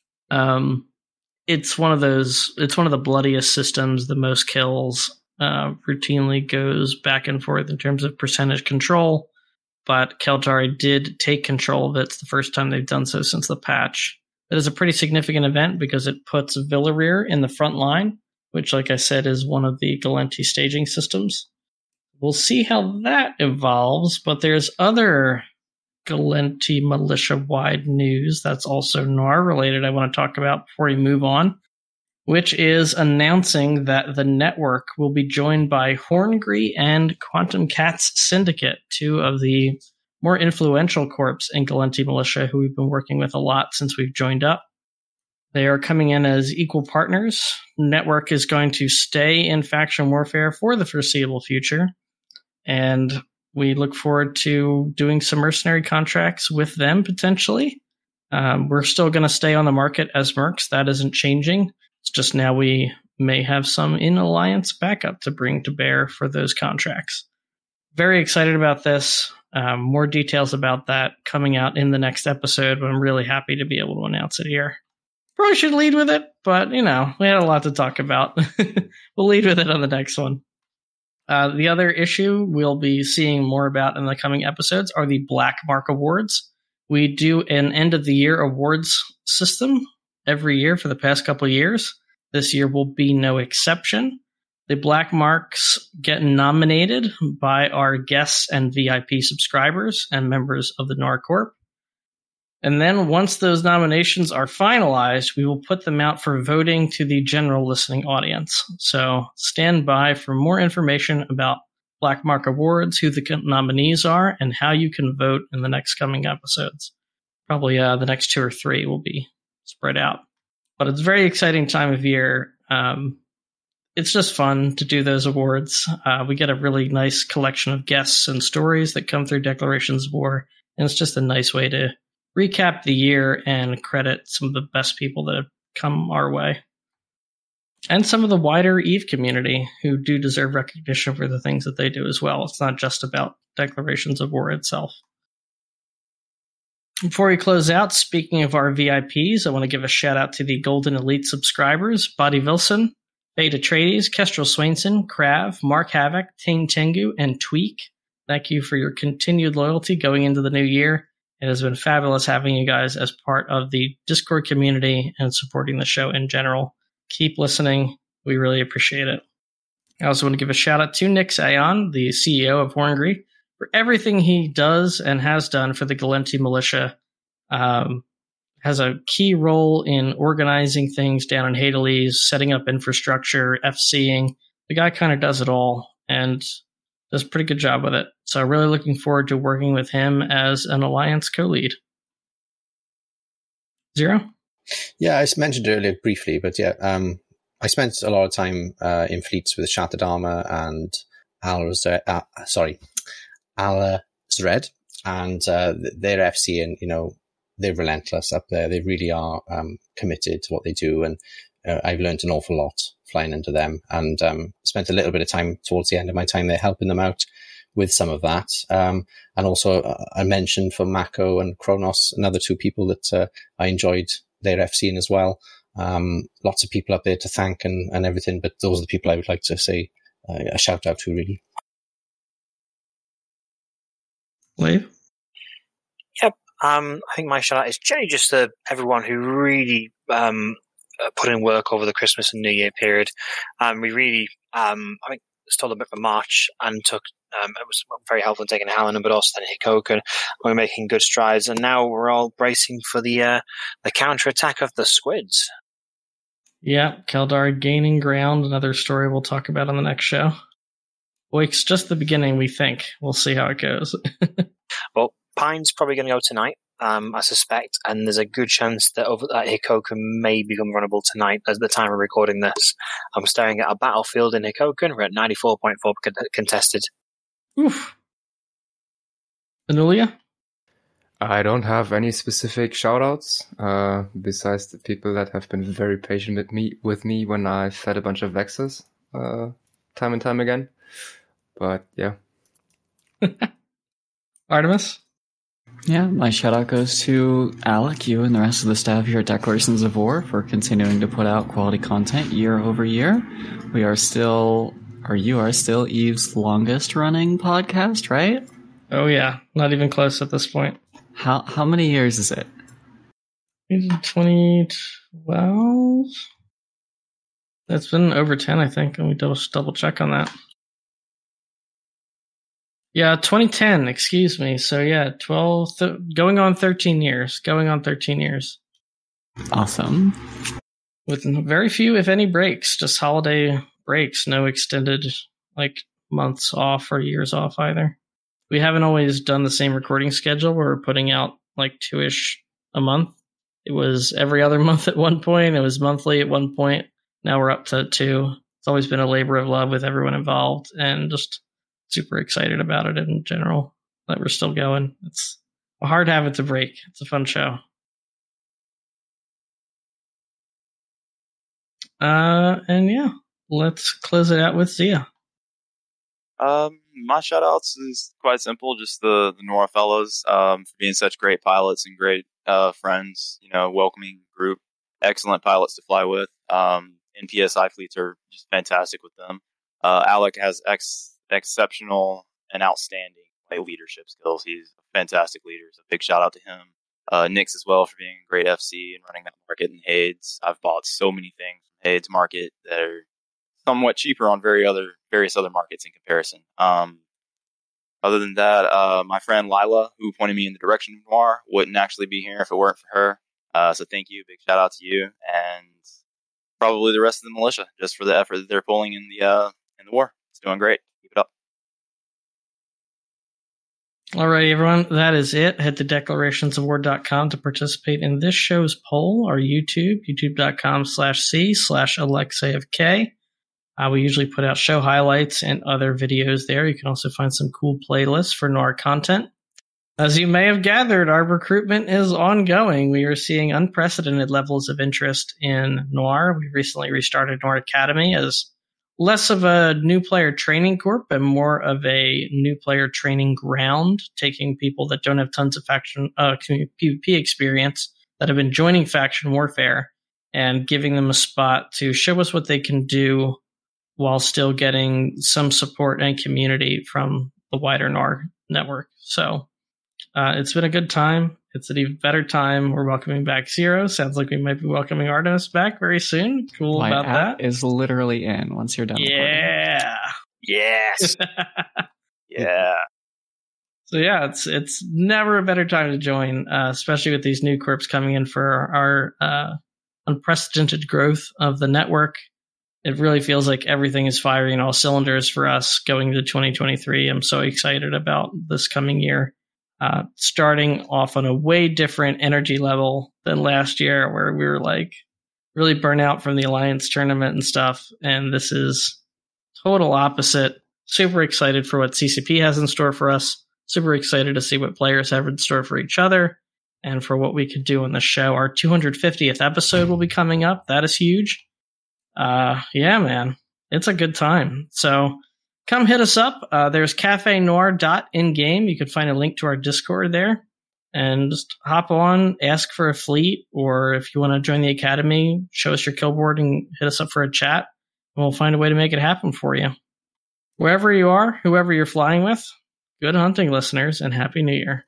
Speaker 3: Um, it's one of those, it's one of the bloodiest systems, the most kills, uh, routinely goes back and forth in terms of percentage control. But Keldari did take control of it. It's the first time they've done so since the patch. It is a pretty significant event because it puts Villarear in the front line, which, like I said, is one of the Gallente staging systems. We'll see how that evolves, but there's other Gallente militia-wide news that's also Noir-related I want to talk about before we move on, which is announcing that the network will be joined by Horngry and Quantum Cats Syndicate, two of the more influential corps in Gallente Militia who we've been working with a lot since we've joined up. They are coming in as equal partners. Network is going to stay in faction warfare for the foreseeable future, and we look forward to doing some mercenary contracts with them potentially. Um, we're still going to stay on the market as mercs. That isn't changing. It's just now we may have some in-alliance backup to bring to bear for those contracts. Very excited about this. Um, more details about that coming out in the next episode, but I'm really happy to be able to announce it here. Probably should lead with it, but, you know, we had a lot to talk about. We'll lead with it on the next one. Uh, the other issue we'll be seeing more about in the coming episodes are the Black Mark Awards. We do an end-of-the-year awards system every year for the past couple of years. This year will be no exception. The Black Marks get nominated by our guests and V I P subscribers and members of the Noir Corp. And then once those nominations are finalized, we will put them out for voting to the general listening audience. So stand by for more information about Black Mark Awards, who the nominees are, and how you can vote in the next coming episodes. Probably uh, the next two or three will be spread out. But it's a very exciting time of year. Um, It's just fun to do those awards. Uh, we get a really nice collection of guests and stories that come through Declarations of War, and it's just a nice way to recap the year and credit some of the best people that have come our way. And some of the wider EVE community who do deserve recognition for the things that they do as well. It's not just about Declarations of War itself. Before we close out, speaking of our V I Ps, I want to give a shout out to the Golden Elite subscribers, Buddy Wilson, Beta Trades, Kestrel Swainson, Krav, Mark Havoc, Tane Tengu, and Tweak. Thank you for your continued loyalty going into the new year. It has been fabulous having you guys as part of the Discord community and supporting the show in general. Keep listening. We really appreciate it. I also want to give a shout out to Nick Sayon, the C E O of Horngry, for everything he does and has done for the Gallente Militia. Um, has a key role in organizing things down in Hadalese, setting up infrastructure, FCing. The guy kind of does it all and does a pretty good job with it. So really looking forward to working with him as an Alliance co-lead. Zero?
Speaker 4: Yeah, I mentioned earlier briefly, but yeah, um, I spent a lot of time uh, in fleets with Shattered Armor and Al uh, sorry, Ala Zred, and uh, their F C, and you know, they're relentless up there. They really are um, committed to what they do, and uh, I've learned an awful lot flying under them, and um, spent a little bit of time towards the end of my time there helping them out with some of that. Um, and also, uh, I mentioned for Mako and Kronos, another two people that uh, I enjoyed their F C in as well. Um, lots of people up there to thank and, and everything, but those are the people I would like to say uh, a shout out to, really.
Speaker 3: Wave?
Speaker 6: Yep. Um, I think my shout out is generally just to everyone who really um, put in work over the Christmas and New Year period. And we really, um, I mean, stole a bit from March and took, um, it was very helpful in taking Hallinan, but also then Hikokan. We're making good strides, and now we're all bracing for the uh, the counterattack of the squids.
Speaker 3: Yeah, Keldar gaining ground, another story we'll talk about on the next show. It's just the beginning, we think. We'll see how it goes.
Speaker 6: Well, Pine's probably going to go tonight, um, I suspect, and there's a good chance that over that Hikokan may become runnable tonight at the time of recording this. I'm staring at a battlefield in Hikokan. We're at ninety-four point four contested.
Speaker 3: Oof. Anulia?
Speaker 8: I don't have any specific shoutouts, uh, besides the people that have been very patient with me with me when I fed a bunch of Vexes, uh, time and time again. But yeah.
Speaker 3: Artemis?
Speaker 5: Yeah, my shout out goes to Alec, you, and the rest of the staff here at Declarations of War for continuing to put out quality content year over year. We are still, or you are still, Eve's longest running podcast, right?
Speaker 3: Oh yeah, not even close at this point.
Speaker 5: How how many years is it?
Speaker 3: We did twenty twelve. It's been over ten, I think, and we double double check on that. Yeah, twenty ten. Excuse me. So yeah, twelve, th- going on thirteen years. Going on thirteen years.
Speaker 5: Awesome.
Speaker 3: With very few, if any, breaks. Just holiday breaks. No extended like months off or years off either. We haven't always done the same recording schedule where we're putting out like two-ish a month. It was every other month at one point. It was monthly at one point. Now we're up to two. It's always been a labor of love with everyone involved, and just super excited about it in general that we're still going. It's a hard habit to break. It's a fun show. Uh, and yeah, let's close it out with Zia.
Speaker 7: Um, my shout outs is quite simple. Just the, the Nora fellows, um, for being such great pilots and great, uh, friends, you know, welcoming group, excellent pilots to fly with. Um, N P S I fleets are just fantastic with them. Uh, Alec has ex, exceptional and outstanding like, leadership skills. He's a fantastic leader. So big shout out to him. Uh, Nix as well for being a great F C and running that market in Hades. I've bought so many things from Hades market that are somewhat cheaper on very other various other markets in comparison. Um, other than that, uh, my friend Lila, who pointed me in the direction of Noir, wouldn't actually be here if it weren't for her. Uh, so thank you, big shout out to you, and probably the rest of the militia just for the effort that they're pulling in the uh, in the war. It's doing great. Keep it up.
Speaker 3: All right, everyone, that is it. Head to declarations of war dot com to participate in this show's poll, or YouTube, youtube.com slash C slash Alexei of K. Uh, we usually put out show highlights and other videos there. You can also find some cool playlists for Noir content. As you may have gathered, our recruitment is ongoing. We are seeing unprecedented levels of interest in Noir. We recently restarted Noir Academy as less of a new player training corp and more of a new player training ground, taking people that don't have tons of faction uh, PvP experience that have been joining faction warfare and giving them a spot to show us what they can do while still getting some support and community from the wider Noir network. So uh, it's been a good time. It's an even better time. We're welcoming back Zero. Sounds like we might be welcoming Artemis back very soon. Cool
Speaker 5: My
Speaker 3: about
Speaker 5: app
Speaker 3: that.
Speaker 5: Is literally in once you're done.
Speaker 3: Yeah.
Speaker 6: Yes.
Speaker 7: Yeah.
Speaker 3: So yeah, it's it's never a better time to join, uh, especially with these new corps coming in for our uh, unprecedented growth of the network. It really feels like everything is firing all cylinders for us going into twenty twenty-three. I'm so excited about this coming year. Uh, starting off on a way different energy level than last year, where we were like really burnt out from the Alliance tournament and stuff. And this is total opposite. Super excited for what C C P has in store for us. Super excited to see what players have in store for each other and for what we could do on the show. Our two hundred fiftieth episode will be coming up. That is huge. Uh, yeah, man, it's a good time. So come hit us up. Uh, there's cafe noir dot in game. You can find a link to our Discord there and just hop on, ask for a fleet, or if you want to join the academy, show us your kill board and hit us up for a chat, and we'll find a way to make it happen for you. Wherever you are, whoever you're flying with, good hunting, listeners, and Happy New Year.